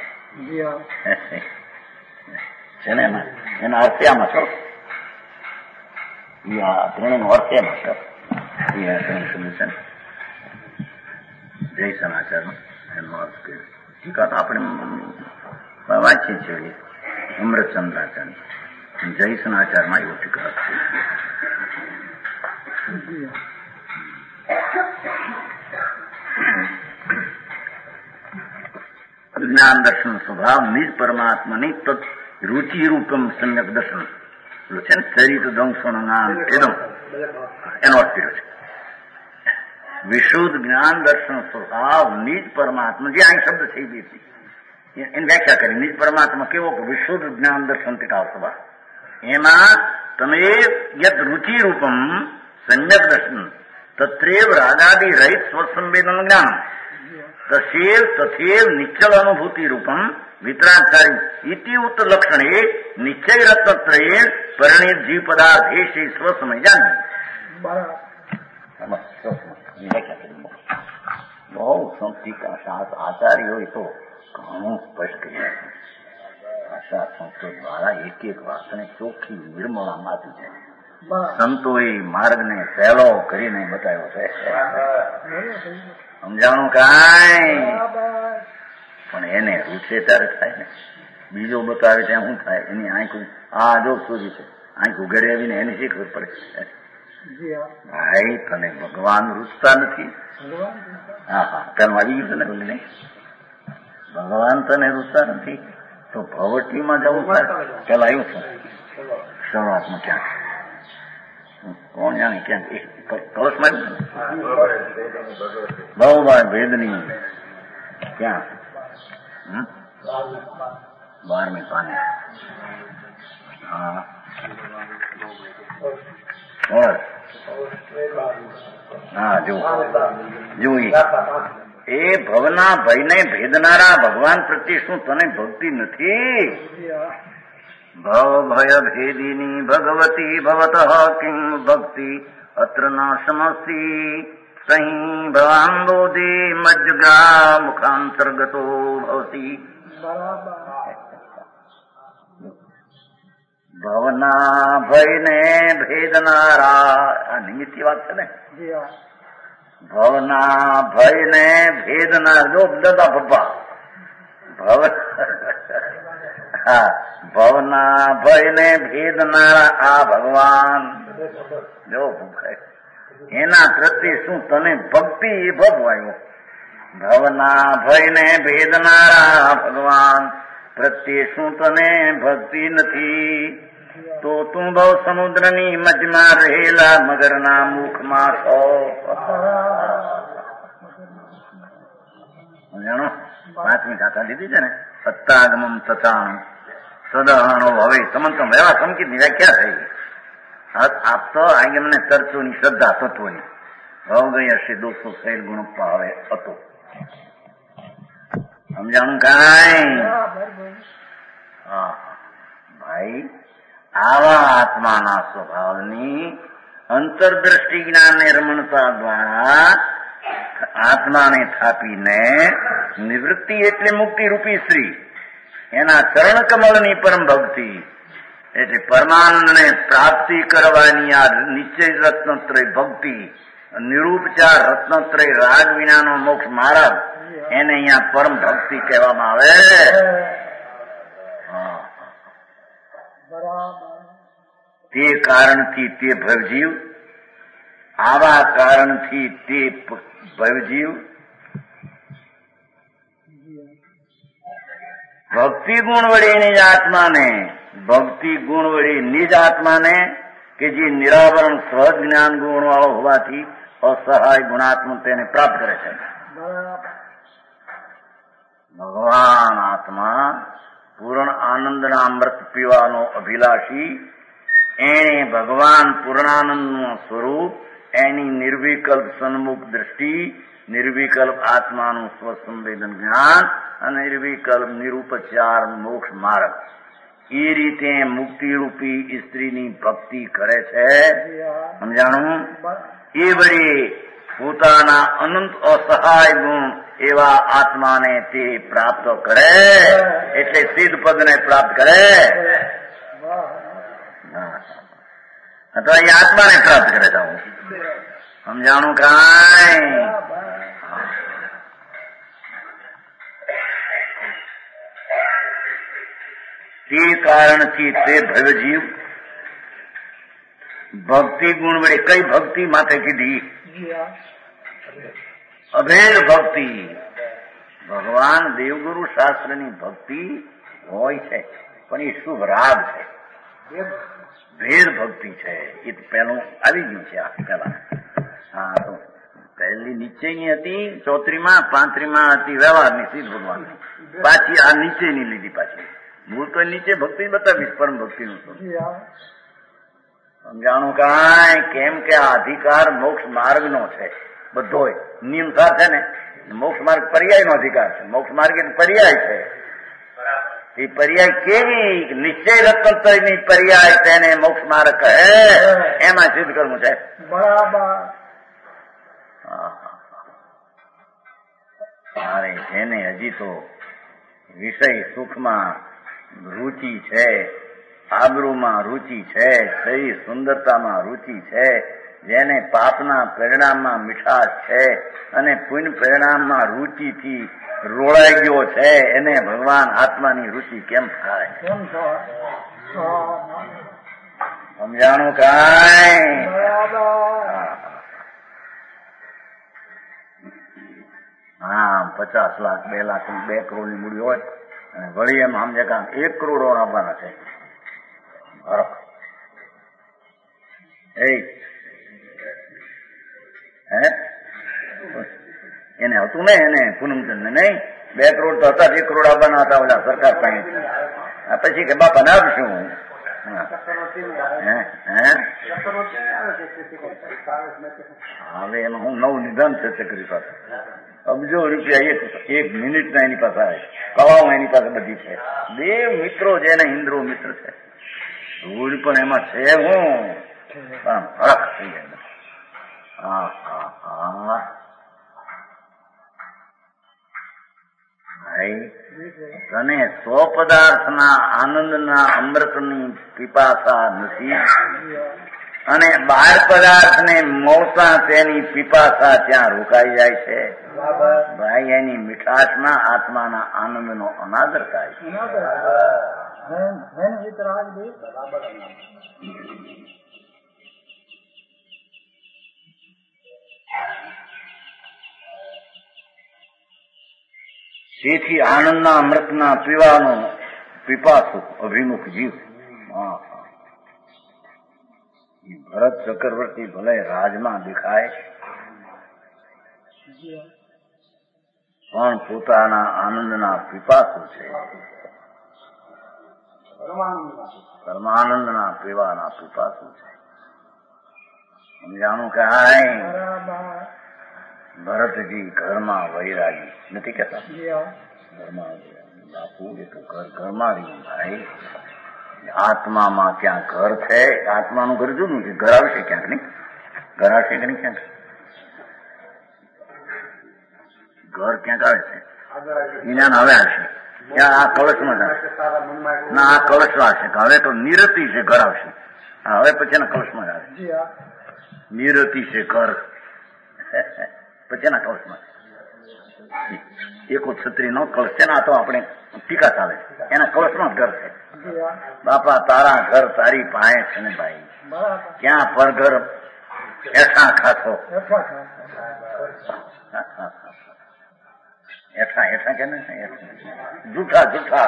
છે ને એમાં એના અર્થ્યામાં છો ત્રણેયનો અર્થ્યામાં છો એ સોલ્યુશન જય સનાચાર એનો અર્થ કર્યો. ટીકા તો આપણે વાંચીએ છીએ અમૃતચંદ્રાચાર્ય જય સનાચારમાં એવો ટીકા જ્ઞાન દર્શન સ્વભાવ નિજ પરમાત્માની તત્ રુચિ રૂપમ સમ્યક દર્શન છે ને ચરિત દંસણ નામ એદમ એનો અર્થ કર્યો છે. વિશુદ્ધ જ્ઞાન દર્શન સ્વભાવ નિજ પરમાત્મા જે આ શબ્દ છે એની વ્યાખ્યા કરી. નિજ પરમાત્મા કેવો કે વિશુદ્ધ જ્ઞાન દર્શન ટીકાવ સ્વભાવ એમાં તમે યત રુચિ રૂપમ સમ્યક દર્શન તત્રેવ રાગાદિ રહિત સ્વસંવેદન જ્ઞાન તથેવ તથેવ નિશ્ચલ અનુભૂતિ રૂપમ વિતરાચારી ઇતિ ઉત્ત લક્ષણે નિશ્ચય રત્નત્રયે પરિણીત જીવ પદાર્થ એ શ્રી સ્વસમય જાણ. બહુ સંસ્કૃત આચાર્યો તો ઘણું સ્પષ્ટ કર્યું. ભાષા સંસ્કૃત દ્વારા એક એક વાતને ચોખ્ખી નિર્મળામાં આપી છે. સંતોએ માર્ગને સહેલો કરીને બતાવ્યો છે. સમજાણું કાંઈ? પણ એને રૂચે ત્યારે થાય ને. બીજો બતાવે ત્યાં શું થાય? એની આંખ આ જો સૂર્ય છે આંખ ઉઘાડી આવીને એની શી ખબર પડે? ભાઈ તને ભગવાન રૂચતા નથી. હા હા પેલું આવી ગયું છે ને બોલીને ભગવાન તને રૂચતા નથી તો ભવટીમાં જવું થાય. પેલા આવ્યું છે શરૂઆતમાં ક્યાંક કોણ જાણે ક્યાંક કળશમાં બહુ વાર ભેદની ક્યાં બારમી પાને હા હા જો જોઈ એ ભવના ભયને ભેદનારા ભગવાન પ્રત્યે શું તને ભક્તિ નથી? ભવ ભય ભેદિની ભગવતી ભવત કિં ભક્તિ અત્ર ના સમસ્તી સહી ભવાંબોધે મજ્જગા મુખાંતર્ગતો ભવતી. ભવના ભયને ભેદનારા આ નિમિત્તી વાત છે ને. ભવના ભયને ભેદનાર જો દાદા પપ્પા ભવ હા ભવના ભયને ભેદનારા આ ભગવાન જો એના પ્રત્યે શું તને ભક્તિ એ ભગવાયો. ભવના ભયને ભેદનારા ભગવાન પ્રત્યે શું તને ભક્તિ નથી? તો તું ભવ સમુદ્રની મજમાં રહેલા મગરના મુખમાં છો. જાણો પાંચમી કાકા લીધી છે ને સત્તાગમમ સચાણું સદહણો હવે સમંતમ એવા સંકેતની વ્યાખ્યા થઈ. આપ તો આ એમને તરચોની શ્રદ્ધા તત્વની ભાવ ગયા શ્રી દોસ્તો શૈલ ગુણપ્પા હવે હતો. સમજાણું કાંઈ? હા ભાઈ આવા આત્માના સ્વભાવની અંતરદ્રષ્ટિ જ્ઞાનને રમણતા દ્વારા આત્માને થાપીને નિવૃત્તિ એટલે મુક્તિ રૂપી શ્રી એના ચરણ કમળની પરમ ભક્તિ એટલે પરમાનંદને પ્રાપ્તિ કરવાની આ નિશ્ચય રત્નત્રય ભક્તિ નિરૂપચાર રત્નત્રય રાગ વિનાનો મોક્ષ માર્ગ એને અહીંયા પરમ ભક્તિ કહેવામાં આવે. તે કારણથી તે ભવજીવ આવા કારણથી તે ભવજીવ ભક્તિ ગુણ વળી નિજ આત્માને ભક્તિ ગુણ વળી નિજ આત્માને કે જે નિરાવરણ સહજ જ્ઞાન ગુણ વાળો હોવાથી અસહાય ગુણાત્મક તેને પ્રાપ્ત કરે છે. ભગવાન આત્મા પૂર્ણ આનંદના અમૃત પીવાનો અભિલાષી એને ભગવાન પૂર્ણાનંદનું સ્વરૂપ એની નિર્વિકલ્પ સન્મુખ દ્રષ્ટિ નિર્વિકલ્પ આત્માનું સ્વસંવેદન જ્ઞાન અને નિર્વિકલ્પ નિરૂપચાર મોક્ષ માર્ગ એ રીતે મુક્તિરૂપી સ્ત્રીની ભક્તિ કરે છે. સમજાણું? એ વળી પોતાના અનંત અસહાય ગુણ એવા આત્માને તે પ્રાપ્ત કરે એટલે સિદ્ધ પદને પ્રાપ્ત કરે અથવા એ આત્માને પ્રાપ્ત કરે તો સમજાણું કાંઈ? તે કારણથી તે ભવજીવ ભક્તિ ગુણ વડે કઈ ભક્તિ માથે કીધી? અભેદ ભક્તિ. ભગવાન દેવગુરુ શાસ્ત્રની ભક્તિ હોય છે પણ એ શુભ રાગ છે, ભેદ ભક્તિ છે. એ પેલું આવી ગયું છે. આ પેલા હા તો પહેલી નીચેની હતી, ચોત્રીમાં પાંત્રીમાં હતી વ્યવહારની સિદ્ધ ભગવાનની, પાછી આ નીચેની લીધી. પાછી મૂળ તો નીચે ભક્તિ બતાવીશ પરમ ભક્તિનું તો સમજાણું કાંઈ? કેમ કે આ અધિકાર મોક્ષ માર્ગનો છે બધો નિયમસાર છે ને. મોક્ષ માર્ગ પર્યાયનો અધિકાર છે. મોક્ષ માર્ગ એ પર્યાય છે. એ પર્યાય કેવી? નિશ્ચય રત્નોત્તરીની પર્યાય તેને મોક્ષ માર્ગ કહે. એમાં સિદ્ધ કરવું છે. બરાબર. મારે જેને હજી તો વિષય સુખમાં રુચિ છે, આબરૂમાં રુચિ છે, શરીર સુંદરતામાં રુચિ છે, જેને પાપના પરિણામમાં મીઠાશ છે અને પુણ્ય પરિણામમાં રુચિથી રોળાઈ ગયો છે, એને ભગવાન આત્માની રુચિ કેમ થાય? સમજાણું કાંઈ? હા, પચાસ લાખ બે લાખ બે કરોડ ની મૂડી હોય અને વળી એમ સમજે કામ એક કરોડ આપવાના છે. એને હતું ને, એને પૂનમચંદ ને નહીં, બે કરોડ તો હતા, એક કરોડ આવવાના હતા ઓલા સરકાર પાસે. પછી કે બાપા ના આપશું. હવે એમાં હું નવું નિધન છે ચકરી પાસે અબજો રૂપિયા એક એક મિનિટના એની પાસે આવે, કવાઓ એની પાસે બધી છે. દેવ મિત્રો જેને ઇન્દ્રો મિત્ર છે, ભૂલ પણ એમાં છે. હું પણ ફરક થઈ જાય. હા હા હા ભાઈ, તને સો પદાર્થના આનંદના અમૃતની પીપાસા નથી અને બાર પદાર્થને મોસા તેની પીપાસા ત્યાં રોકાઈ જાય છે. ભાઈ, એની મીઠાશમાં આત્માના આનંદનો અનાદર થાય છે. તેથી આનંદના અમૃતના પીવાનો પીપાસુ અભિમુખ જીવ. ભરત ચક્રવર્તી ભલે રાજમાં દેખાય પણ પોતાના આનંદના પીપાસુ છે. પરમાનંદના પીવાના પીપાસુ છે. સમજાણું કે હાય ભરતજી ઘરમાં વૈરાગી નથી કેતા? ઘરમાં બાપુ એ તો ઘર ઘરમાં રહ્યું ભાઈ. આત્મામાં ક્યાં ઘર છે? આત્માનું ઘર જુદું છે. ઘર આવશે ક્યાંક નહીં? ઘર આવશે કે નહીં? ક્યાંક ઘર ક્યાંક આવે છે. જ્ઞાન હવે આવશે. ત્યાં આ કળશમાં જ આવશે. ના, આ કળશમાં આવશે. હવે તો નિરતિ છે ઘર આવશે. હવે પછી એના કળશમાં જ આવે. નિરતિ છે ઘર પછી એના કળશમાં. એકો છત્રી નો કળશ છે ને, આ તો આપણે ટીકા ચાલે એના કળશમાં જ ઘર છે. બાપા તારા ઘર તારી પાસે છે ને ભાઈ. ક્યાં પર ઘર એઠા ખાતો એઠા એઠા કે ને જૂઠા જૂઠા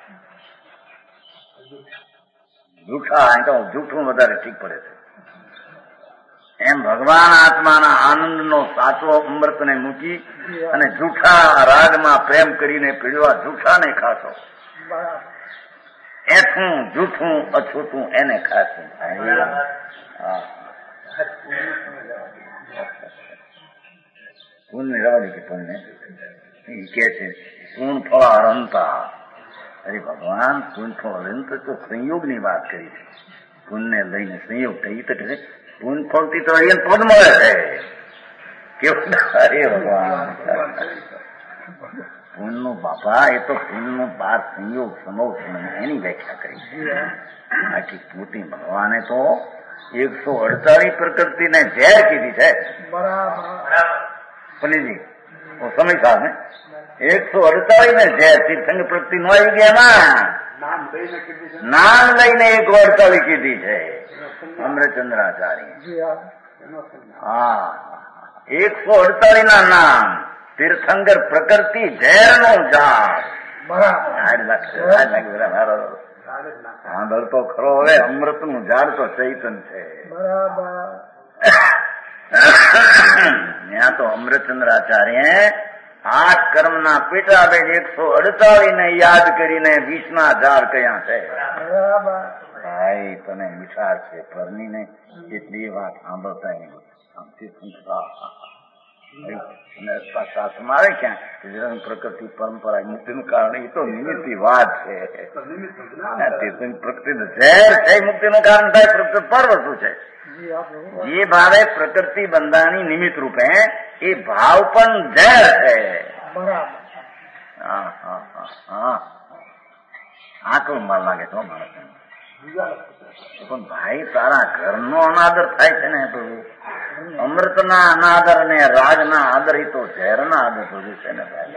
જૂઠા અહીં તો જૂઠું વધારે ઠીક પડે છે. એમ ભગવાન આત્માના આનંદનો સાચો અમૃતને મૂકી અને જૂઠા રાગમાં પ્રેમ કરીને પીડવા જૂઠાને ખાશો. એઠું જૂઠું અછૂતું એને ખાશું. પુણ્ય રહેવા દે કે પુણ્ય એ કે છે પૂર્ણ ફળ અરંતા. અરે ભગવાન પૂર્ણ ફળ અરંત તો સંયોગની વાત કરી છે. પુણ્ય લઈને સંયોગ થઈ તો પૂર્ણ ફળથી તો અહીંયા પદ મળે છે. કેવું અરે ભગવાન પૂર્ણનો બાપા એ તો પૂર્ણનો બાર સંયોગ સમોગ એની વ્યાખ્યા કરી છે. બાકી પૂર્તિ ભગવાને તો એકસો અડતાલીસ પ્રકૃતિને ઝેર કીધી છે. પલીજી સમય સાહેબ ને એકસો અડતાલીસ ને ઝેર તીર્થંગ પ્રકૃતિ નો આવી ગયા નામ લઈને એક અડતાલીસ કીધી છે અમરચંદ્રાચાર્ય. હા એકસો અડતાલીસ ના નામ તીર્થંકર પ્રકૃતિ ઝેર નો ઝાડ. સાંભળ તો ખરો હવે અમૃત નું ઝાડ તો ચૈતન છે. ત્યાં તો અમૃતચંદ્રાચાર્ય આઠ કર્મના પીઠાબેન એકસો અડતાલીસ ને યાદ કરીને વીસ ના ઝાડ કયા છે. ભાઈ તને મીઠાશ છે પરની ને એટલી વાત સાંભળતા મારે ક્યાં પ્રકૃતિ પરંપરા મુક્તિનું કારણ એ તો નિમિત્તની વાત છે. પ્રકૃતિ ઝેર છે મુક્તિનું કારણ થાય પ્રકૃતિ પર વસ્તુ છે. જે ભાવે પ્રકૃતિ બંધાની નિમિત્ત રૂપે એ ભાવ પણ ઝેર છે. આકલ માર લાગે તો માણસ પણ ભાઈ તારા ઘરનો અનાદર થાય છે ને પ્રભુ. અમૃતના અનાદર ને રાજના આદર એ તો ઝેરના આદર પ્રભુ છે ને ભાઈ.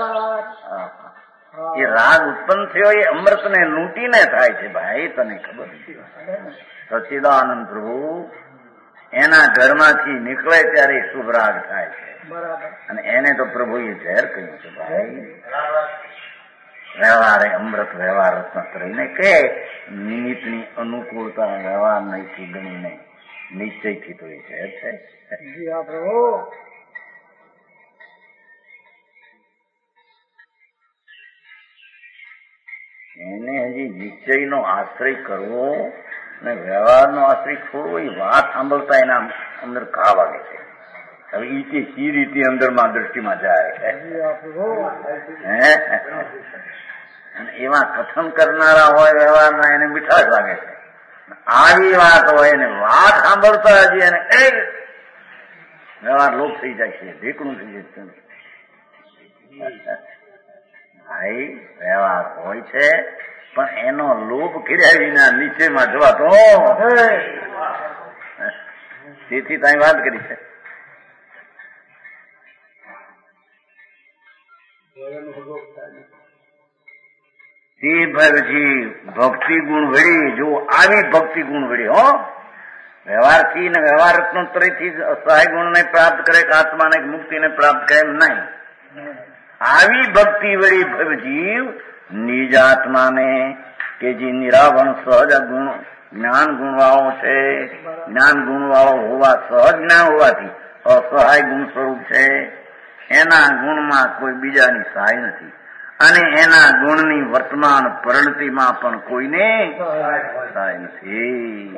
એ રાગ ઉત્પન્ન થયો એ અમૃત ને લૂંટીને થાય છે ભાઈ તને ખબર. સચ્ચિદાનંદ પ્રભુ એના ઘરમાંથી નીકળે ત્યારે શુભ રાગ થાય છે અને એને તો પ્રભુએ ઝેર કહ્યું છે ભાઈ. વ્યવહારે અમૃત વ્યવહાર રત્નત્રયને કે નિમિત્તની અનુકૂળતા વ્યવહાર નહીથી ગણીને નિશ્ચયથી તો એ ઝેર છે. એને હજી નિશ્ચયનો આશ્રય કરવો અને વ્યવહારનો આશ્રય છોડવો એ વાત સાંભળતા એના અંદર ઘા વાગે છે. હવે એ કે સી રીતે અંદરમાં દ્રષ્ટિમાં જાય છે. અને એવા કથન કરનારા હોય વ્યવહારના એને મીઠાશ લાગે છે. આવી વાત હોય એને વાત સાંભળતા હજી એને એ વ્યવહાર લોપ થઈ જાય છે, ઢીકણું થઈ જાય છે. ભાઈ વ્યવહાર હોય છે પણ એનો લોભ કર્યા વિના નીચેમાં જવાતો. તેથી ત્યાં વાત કરી છે. તે ભરજી ભક્તિ ગુણ વળી જો આવી ભક્તિ ગુણ વળી હો વ્યવહારથી ને વ્યવહાર રત્નોત્તરીથી અસહાય ગુણને પ્રાપ્ત કરે કે આત્માને મુક્તિને પ્રાપ્ત કરે એમ નહીં. આવી ભક્તિ વળી ભવજીવ નિજ આત્માને કે જે નિરાવણ સહજ ગુણ જ્ઞાન ગુણ વાળો છે, જ્ઞાન ગુણ વાળો હોવા સહજ જ્ઞાન હોવાથી અસહાય ગુણ સ્વરૂપ છે. એના ગુણમાં કોઈ બીજાની સહાય નથી અને એના ગુણની વર્તમાન પરિણતિમાં પણ કોઈને સહાય નથી.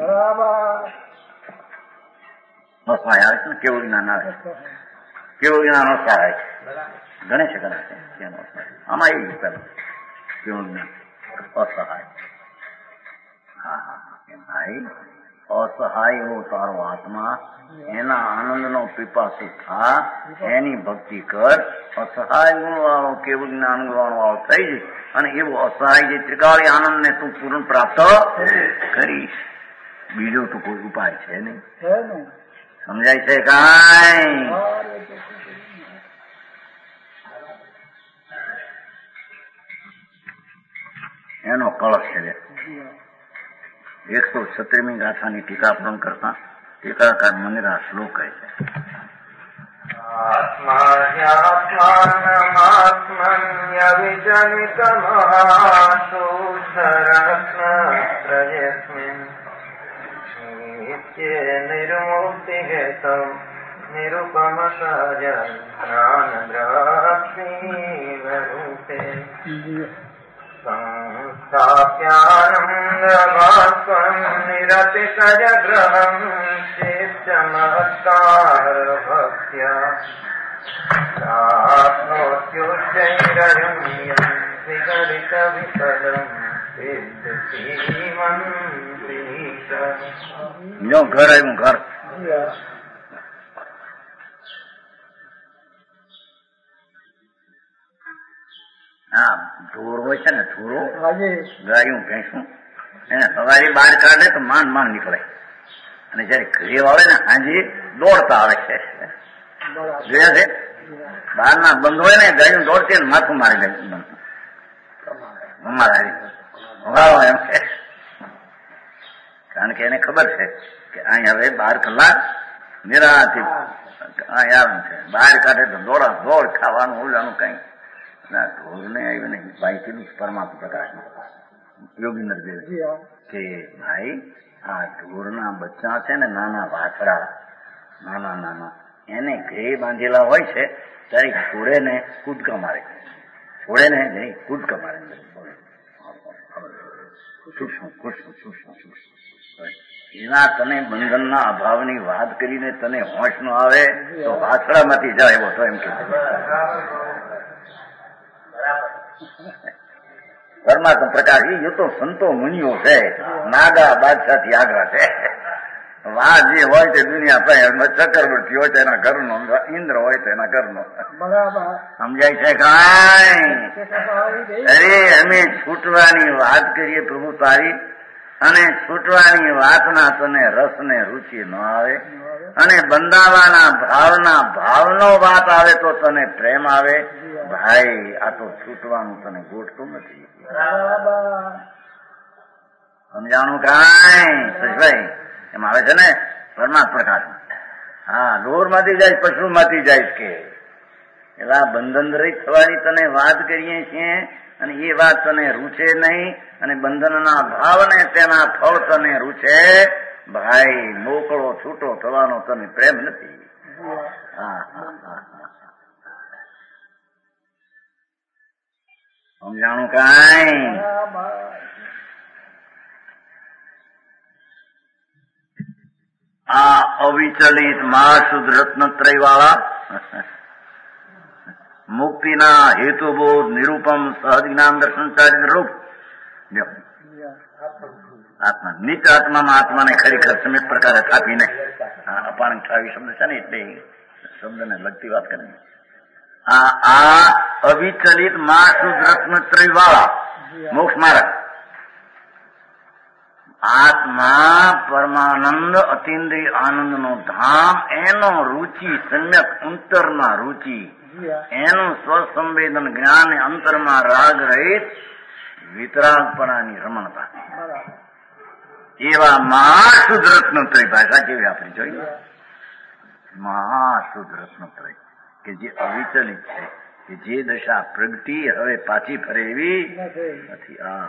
અસહાય આવે છે ને કેવું જ્ઞાન આવે છે, કેવું જ્ઞાન અસહાય છે ગણે છે ગણે છે આમાં એ કેવું જ્ઞાન અસહાય. હા હા ભાઈ અસહાય એવો તારો આત્મા એના આનંદનો પીપાસુ થા, એની ભક્તિ કર. અસહાય ગુણ વાળો કેવું જ્ઞાન ગુણ વાળો થઈ જાય અને એવો અસહાય જે ત્રિકાળી આનંદ ને તું પૂર્ણ પ્રાપ્ત કરીશ. બીજો તો કોઈ ઉપાય છે નહીં. સમજાય છે કાંઈ? એનો કળશ છે. એકસો છત્રીમી ગાથાની ટીકા પણ કરતા ટીકાકાર મંદિરના શ્લોક કહે છે. આત્માત્માનમાત્મન્ય વિજનિત મહાસુધરત્નત્રયસ્મિન નિત્ય નિર્મુક્તિ હેતમ નિરુપમ સહજ જ્ઞાન દ્રષ્ટિ સંસ્થાપ્યાનંદભાસ્વં નિરતિશય ગ્રહં ચિત્તમત્કાર ભક્ત્યા આત્મોત્યુચ્ચૈરણ્યમ વિગલિત વિપદમ જો ઘર આવ્યું ઘર. હા ઢોર હોય છે ને ઢોરો ગાયું ભેંસું એને સવારે બહાર કાઢે તો માંડ માંડ નીકળે અને જયારે ઘરે આવે ને આજે દોડતા આવે છે. જોયા છે બહાર ના બંધ હોય ને ગાયું દોડતી માથું મારી દે અમારા એમ છે. કારણ કે એને ખબર છે કે અહીં હવે બાર કલાક નિરાથી આવવાનું છે. બહાર કાઢે તો દોડા દોડ ખાવાનું ઓલાનું કઈ ઢોર ને આવ્યું નહીં. ભાઈ કીધું પરમાત્મા પ્રકાશ યોગીન્દ્ર દેવ કે ભાઈ આ ઢોરના બચ્ચા છે ને નાના વાછડા નાના નાના એને ઘરે બાંધેલા હોય છે ત્યારે છોડે ને કૂદકા મારે છોડે ને નહીં કૂદકા મારે એના તને બંધનના અભાવની વાત કરીને તને હોશ ન આવે તો વાછડામાંથી જાય એવો તો એમ કે પરમાત્મા પ્રકાશ એ તો સંતો મુનિઓ છે. નાગા બાદશાહ થી આગળ છે. વાત જે હોય તે દુનિયા પાસે ચક્રવર્તી હોય તો એના ઘરનો ઇન્દ્ર હોય તો એના ઘરનો સમજાય છે કાંઈ. અરે અમે છૂટવાની વાત કરીએ પ્રભુ તારી અને છૂટવાની વાતના તને રસ ને રુચિ ન આવે અને બંધાવાના ભાવના ભાવનો વાત આવે તો તને પ્રેમ આવે. ભાઈ આ તો છૂટવાનું તને ગોઠતું નથી. સમજાણું કાંઈ ભાઈ એમ આવે છે ને પરમાત્મા પ્રકાશ. હા ઢોર માંથી જાય પશુ માંથી જાય કે એવા બંધન રહિત થવાની તને વાત કરીએ છીએ અને એ વાત તને રૂચે નહીં અને બંધનના ભાવને તેના ફળ તને રૂચે. ભાઈ મોકળો છૂટો થવાનો તને પ્રેમ નથી. હા હા હા સમજાણું કાંઈ. આ અવિચલિત મહાશુદ્ધ રત્નત્રય વાળા મુક્તિના હેતુબોધ નિરૂપમ સહજ જ્ઞાન દર્શન ચારિત્ર રૂપ આત્મા નીચ આત્મામાં આત્માને ખરેખર સમિત પ્રકારે થાપીને અપાણ ઠાવી શબ્દ છે ને એટલે શબ્દને લગતી વાત કરી. આ આ અવિચલિત મહાશુદ્ધ રત્નત્રય વાળા મોક્ષ માર્ગ આત્મા પરમાનંદ અતિન્દ્રિય આનંદ નો ધામ એનો રુચિ સમ્યક અંતરમાં રુચિ એનું સ્વસંવેદન જ્ઞાન અંતરમાં રાગ રહિત વિતરાગપણાની રમણતા એવા મહાશુદ્ધ રત્નત્રય ભાષા કેવી આપણે જોઈએ. મહાશુદ્ધ રત્નત્રય કે જે અવિચલિત છે કે જે દશા પ્રગતિ હવે પાછી ફરે એવી નથી. આ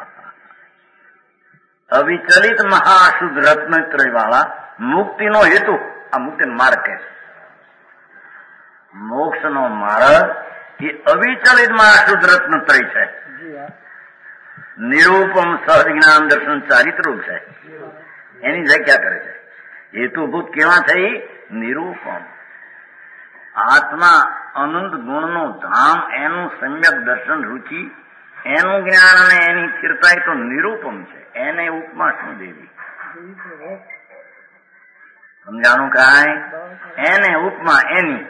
અવિચલિત મહાશુદ્ધ રત્નત્રય વાળા મુક્તિનો હેતુ આ મુક્તિનો માર્ગ કે મોક્ષ નો માર્ગ એ અવિચલિત મહાશુદ્ધ રત્નત્રય છે. નિરૂપમ સહજ જ્ઞાન દર્શન ચારિત્રરૂપ છે. એની વ્યાખ્યા કરે છે. હેતુભૂત કેવા છે? નિરૂપમ આત્મા અનંત ગુણનો ધામ એનું સમ્યક દર્શન રુચિ એનું જ્ઞાન અને એની સ્થિરતા તો નિરૂપમ છે. એને ઉપમા શું દેવી? સમજાણું કાંઈ? એને ઉપમા એની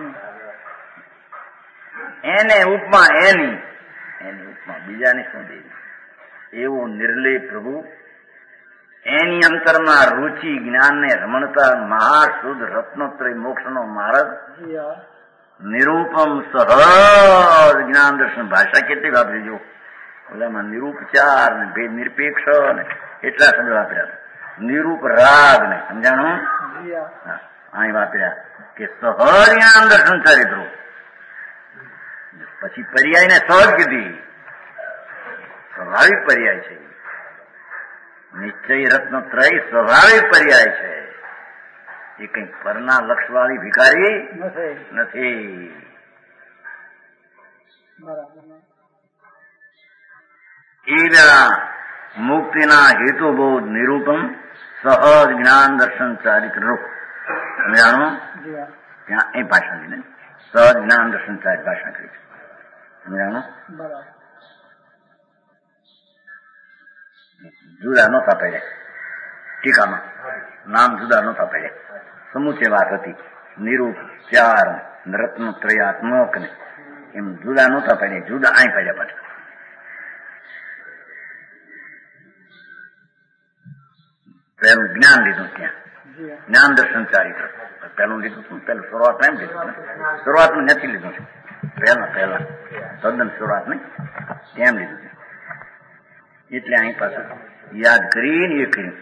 એને ઉપમા એની એની ઉપમા બીજાની શું દેવી? એવો નિર્લેપ પ્રભુ એની અંતરમાં રુચિ જ્ઞાનને રમણતા મહાશુદ્ધ રત્નોત્રય મોક્ષનો માર્ગ નિરૂપમ સહજ જ્ઞાન દર્શન ભાષા કેટલી વાપરી જો ઓલામાં નિરૂપચાર ને ભેદ નિરપેક્ષ ને એટલા શબ્દ વાપર્યા. નિરૂપ રાગ ને સમજાણું અહીં વાપર્યા કે સહજ જ્ઞાન દર્શન ચારિત્રો. પછી પર્યાય ને સહજ કીધી. સ્વાભાવિક પર્યાય છે. નિશ્ચય રત્નત્રય સ્વાભાવિક પર્યાય છે. એ કઈ પરના લક્ષવાળી ભિખારી નથી. એના મુક્તિના હેતુબોધ નિરૂપમ સહજ જ્ઞાન દર્શન ચારિત્ર રૂપ. જાણો ત્યાં એ ભાષા ને સહજ જ્ઞાન દર્શન ચાર ભાષા કરી છે. સમજાણું? જુદા નહોતા પડ્યા ટીકામાં, નામ જુદા નહોતા પડ્યા. સમૂચે વાત હતી. નિરૂપ ચાર રત્ન ત્રયાત્મક ને એમ જુદા નહોતા પડ્યા, જુદા અહીં પડ્યા પાછા. પહેલું જ્ઞાન લીધું ત્યાં, જ્ઞાન દર્શન ચારિત્ર પહેલું લીધું હતું. પેલું શરૂઆત એમ લીધું, શરૂઆતમાં નથી લીધું છે. પહેલા પહેલા તદ્દન શરૂઆત નહીં તેમ લીધું છે. એટલે અહીં પાછું યાદ કરીને એ કર્યું.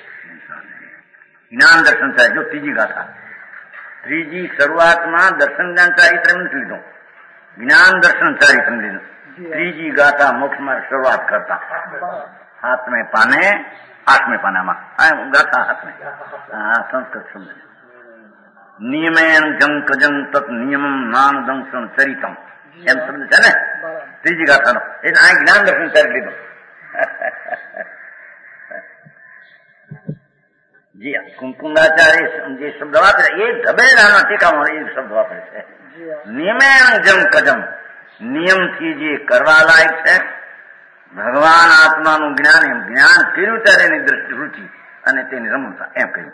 જ્ઞાન દર્શન ચારિત્ર જો ત્રીજી ગાથા, ત્રીજી શરૂઆતમાં દર્શન જ્ઞાન ચારિત્ર નથી લીધું, જ્ઞાન દર્શન ચારિત્ર લીધું. ત્રીજી ગાથા મોક્ષ માર્ગ શરૂઆત કરતા હાથમે પાને આઠમે પાનામાં ગાથા હાથમે સંસ્કૃત શબ્દ નિયમેન જંક જંક તત નિયમ નામ દંશન ચરિતમ એમ શબ્દ છે ને ત્રીજી ગાથાનો. એટલે આ જ્ઞાન દર્શન ચારિત્ર લીધું. જી કુમકુંદાચાર્ય જે શબ્દ વાપરે એ ઢબેલાના ટીકામાં એ શબ્દ વાપરે છે. નિયમેન જમ કજમ, નિયમથી જે કરવા લાયક છે ભગવાન આત્માનું જ્ઞાન, એમ જ્ઞાન કર્યું ત્યારે એની દ્રષ્ટિ રુચિ અને તેની રમણતા એમ કહ્યું.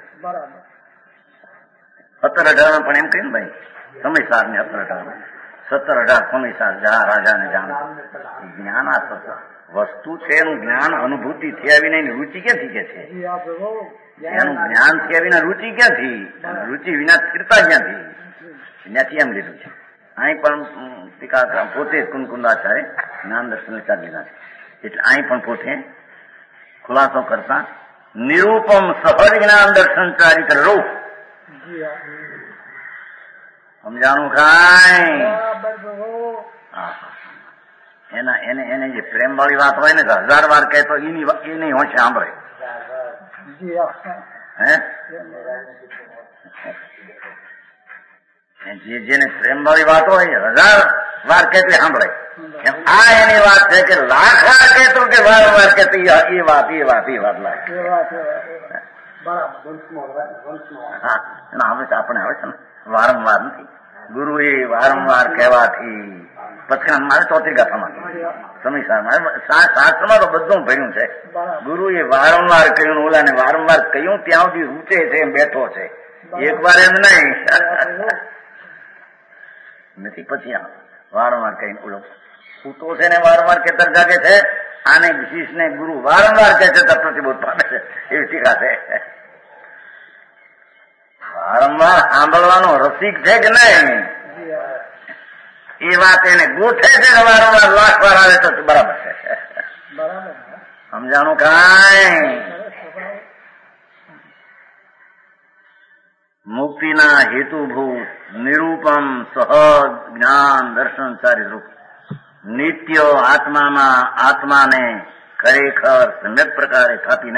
સત્તર અઢાર પણ એમ કહ્યું ભાઈ સમયસાર ને સત્તર અઢાર સત્તર અઢાર સમયસાર જા રાજા ને જાણ જ્ઞાન આ સત્તર વસ્તુ છે એનું જ્ઞાન અનુભૂતિ થયા વિના એની રુચિ ક્યાંથી કે છે? એનું જ્ઞાન થયા વિના રુચિ ક્યાંથી? રુચિ વિના સ્થિરતા ક્યાંથી? ત્યાંથી એમ લીધું છે. અહીં પણ ટીકા પોતે કુંકુંદાચાર્ય જ્ઞાન દર્શન ચાર લીધા છે. એટલે અહીં પણ પોતે ખુલાસો કરતા નિરૂપમ સહજ જ્ઞાન દર્શન ચારિત્ર રૂપ સમજાણું કાંઈ? એના એને એને જે પ્રેમ વાળી વાત હોય ને હજાર વાર કહે તો એની એની હોશે સાંભળે. હે જે જેને પ્રેમ વાળી વાત હોય હજાર વાર કહે તો સાંભળે. એમ આ એની વાત છે કે લાખ વાર કહેતો કે વારંવાર કહેતો એ વાત એ વાત એ વાત લાગે. હા એના હવે આપણે આવે છે ને વારંવાર નથી. ગુરુ એ વારંવાર કહેવાથી પછી મારે ચોથી ગાથામાં સમયસાર શાસ્ત્રમાં તો બધું ભર્યું છે. ગુરુ એ વારંવાર કહ્યું, ઓલાને વારંવાર કહ્યું ત્યાં સુધી રૂચે છે એમ બેઠો છે. એક વાર એમ નહીં નથી પછી વારંવાર કહીને ઓલો સૂતો છે ને વારંવાર કેતર જાગે છે. આને શિષ્યને ગુરુ વારંવાર કહે છે તો પ્રતિબોધ પામે છે એવી ટીકા છે. વારંવાર સાંભળવાનો રસિક છે કે નહીં એ વાત એને ગોઠે છે કે વારંવાર લાખ વાર આવે તો બરાબર છે. સમજાણું કાંઈ? મુક્તિના હેતુભૂત નિરૂપમ સહજ જ્ઞાન દર્શન ચારિત્ર નિત્ય આત્મામાં આત્માને ખરેખર સમ્યક પ્રકારે સ્થાપીને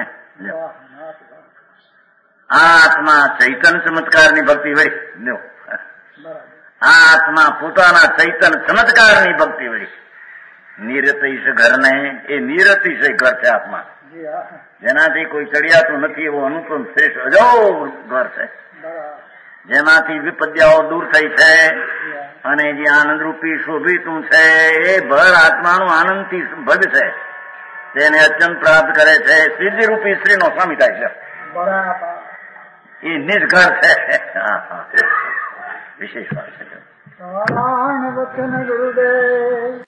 આ આત્મા ચૈતન ચમત્કારની ભક્તિ વળી લ્યો. આ આત્મા પોતાના ચૈતન ચમત્કારની ભક્તિ વળી નિરતિશ ઘરને એ નિરતિશય ઘર છે આત્મા, જેનાથી કોઈ ચડિયાતું નથી એવો અનુપમ શ્રેષ્ઠ અજોડ ઘર છે, જેમાંથી વિપદ્યાઓ દૂર થઈ છે અને જે આનંદરૂપી શોભિતું છે એ ભર આત્માનું આનંદથી ભગ છે, તેને અત્યંત પ્રાપ્ત કરે છે. સિદ્ધિરૂપી શ્રીનો સ્વામી થાય છે એ નિજ ઘર છે. વિશેષ વાત છે. ગુરુદેવ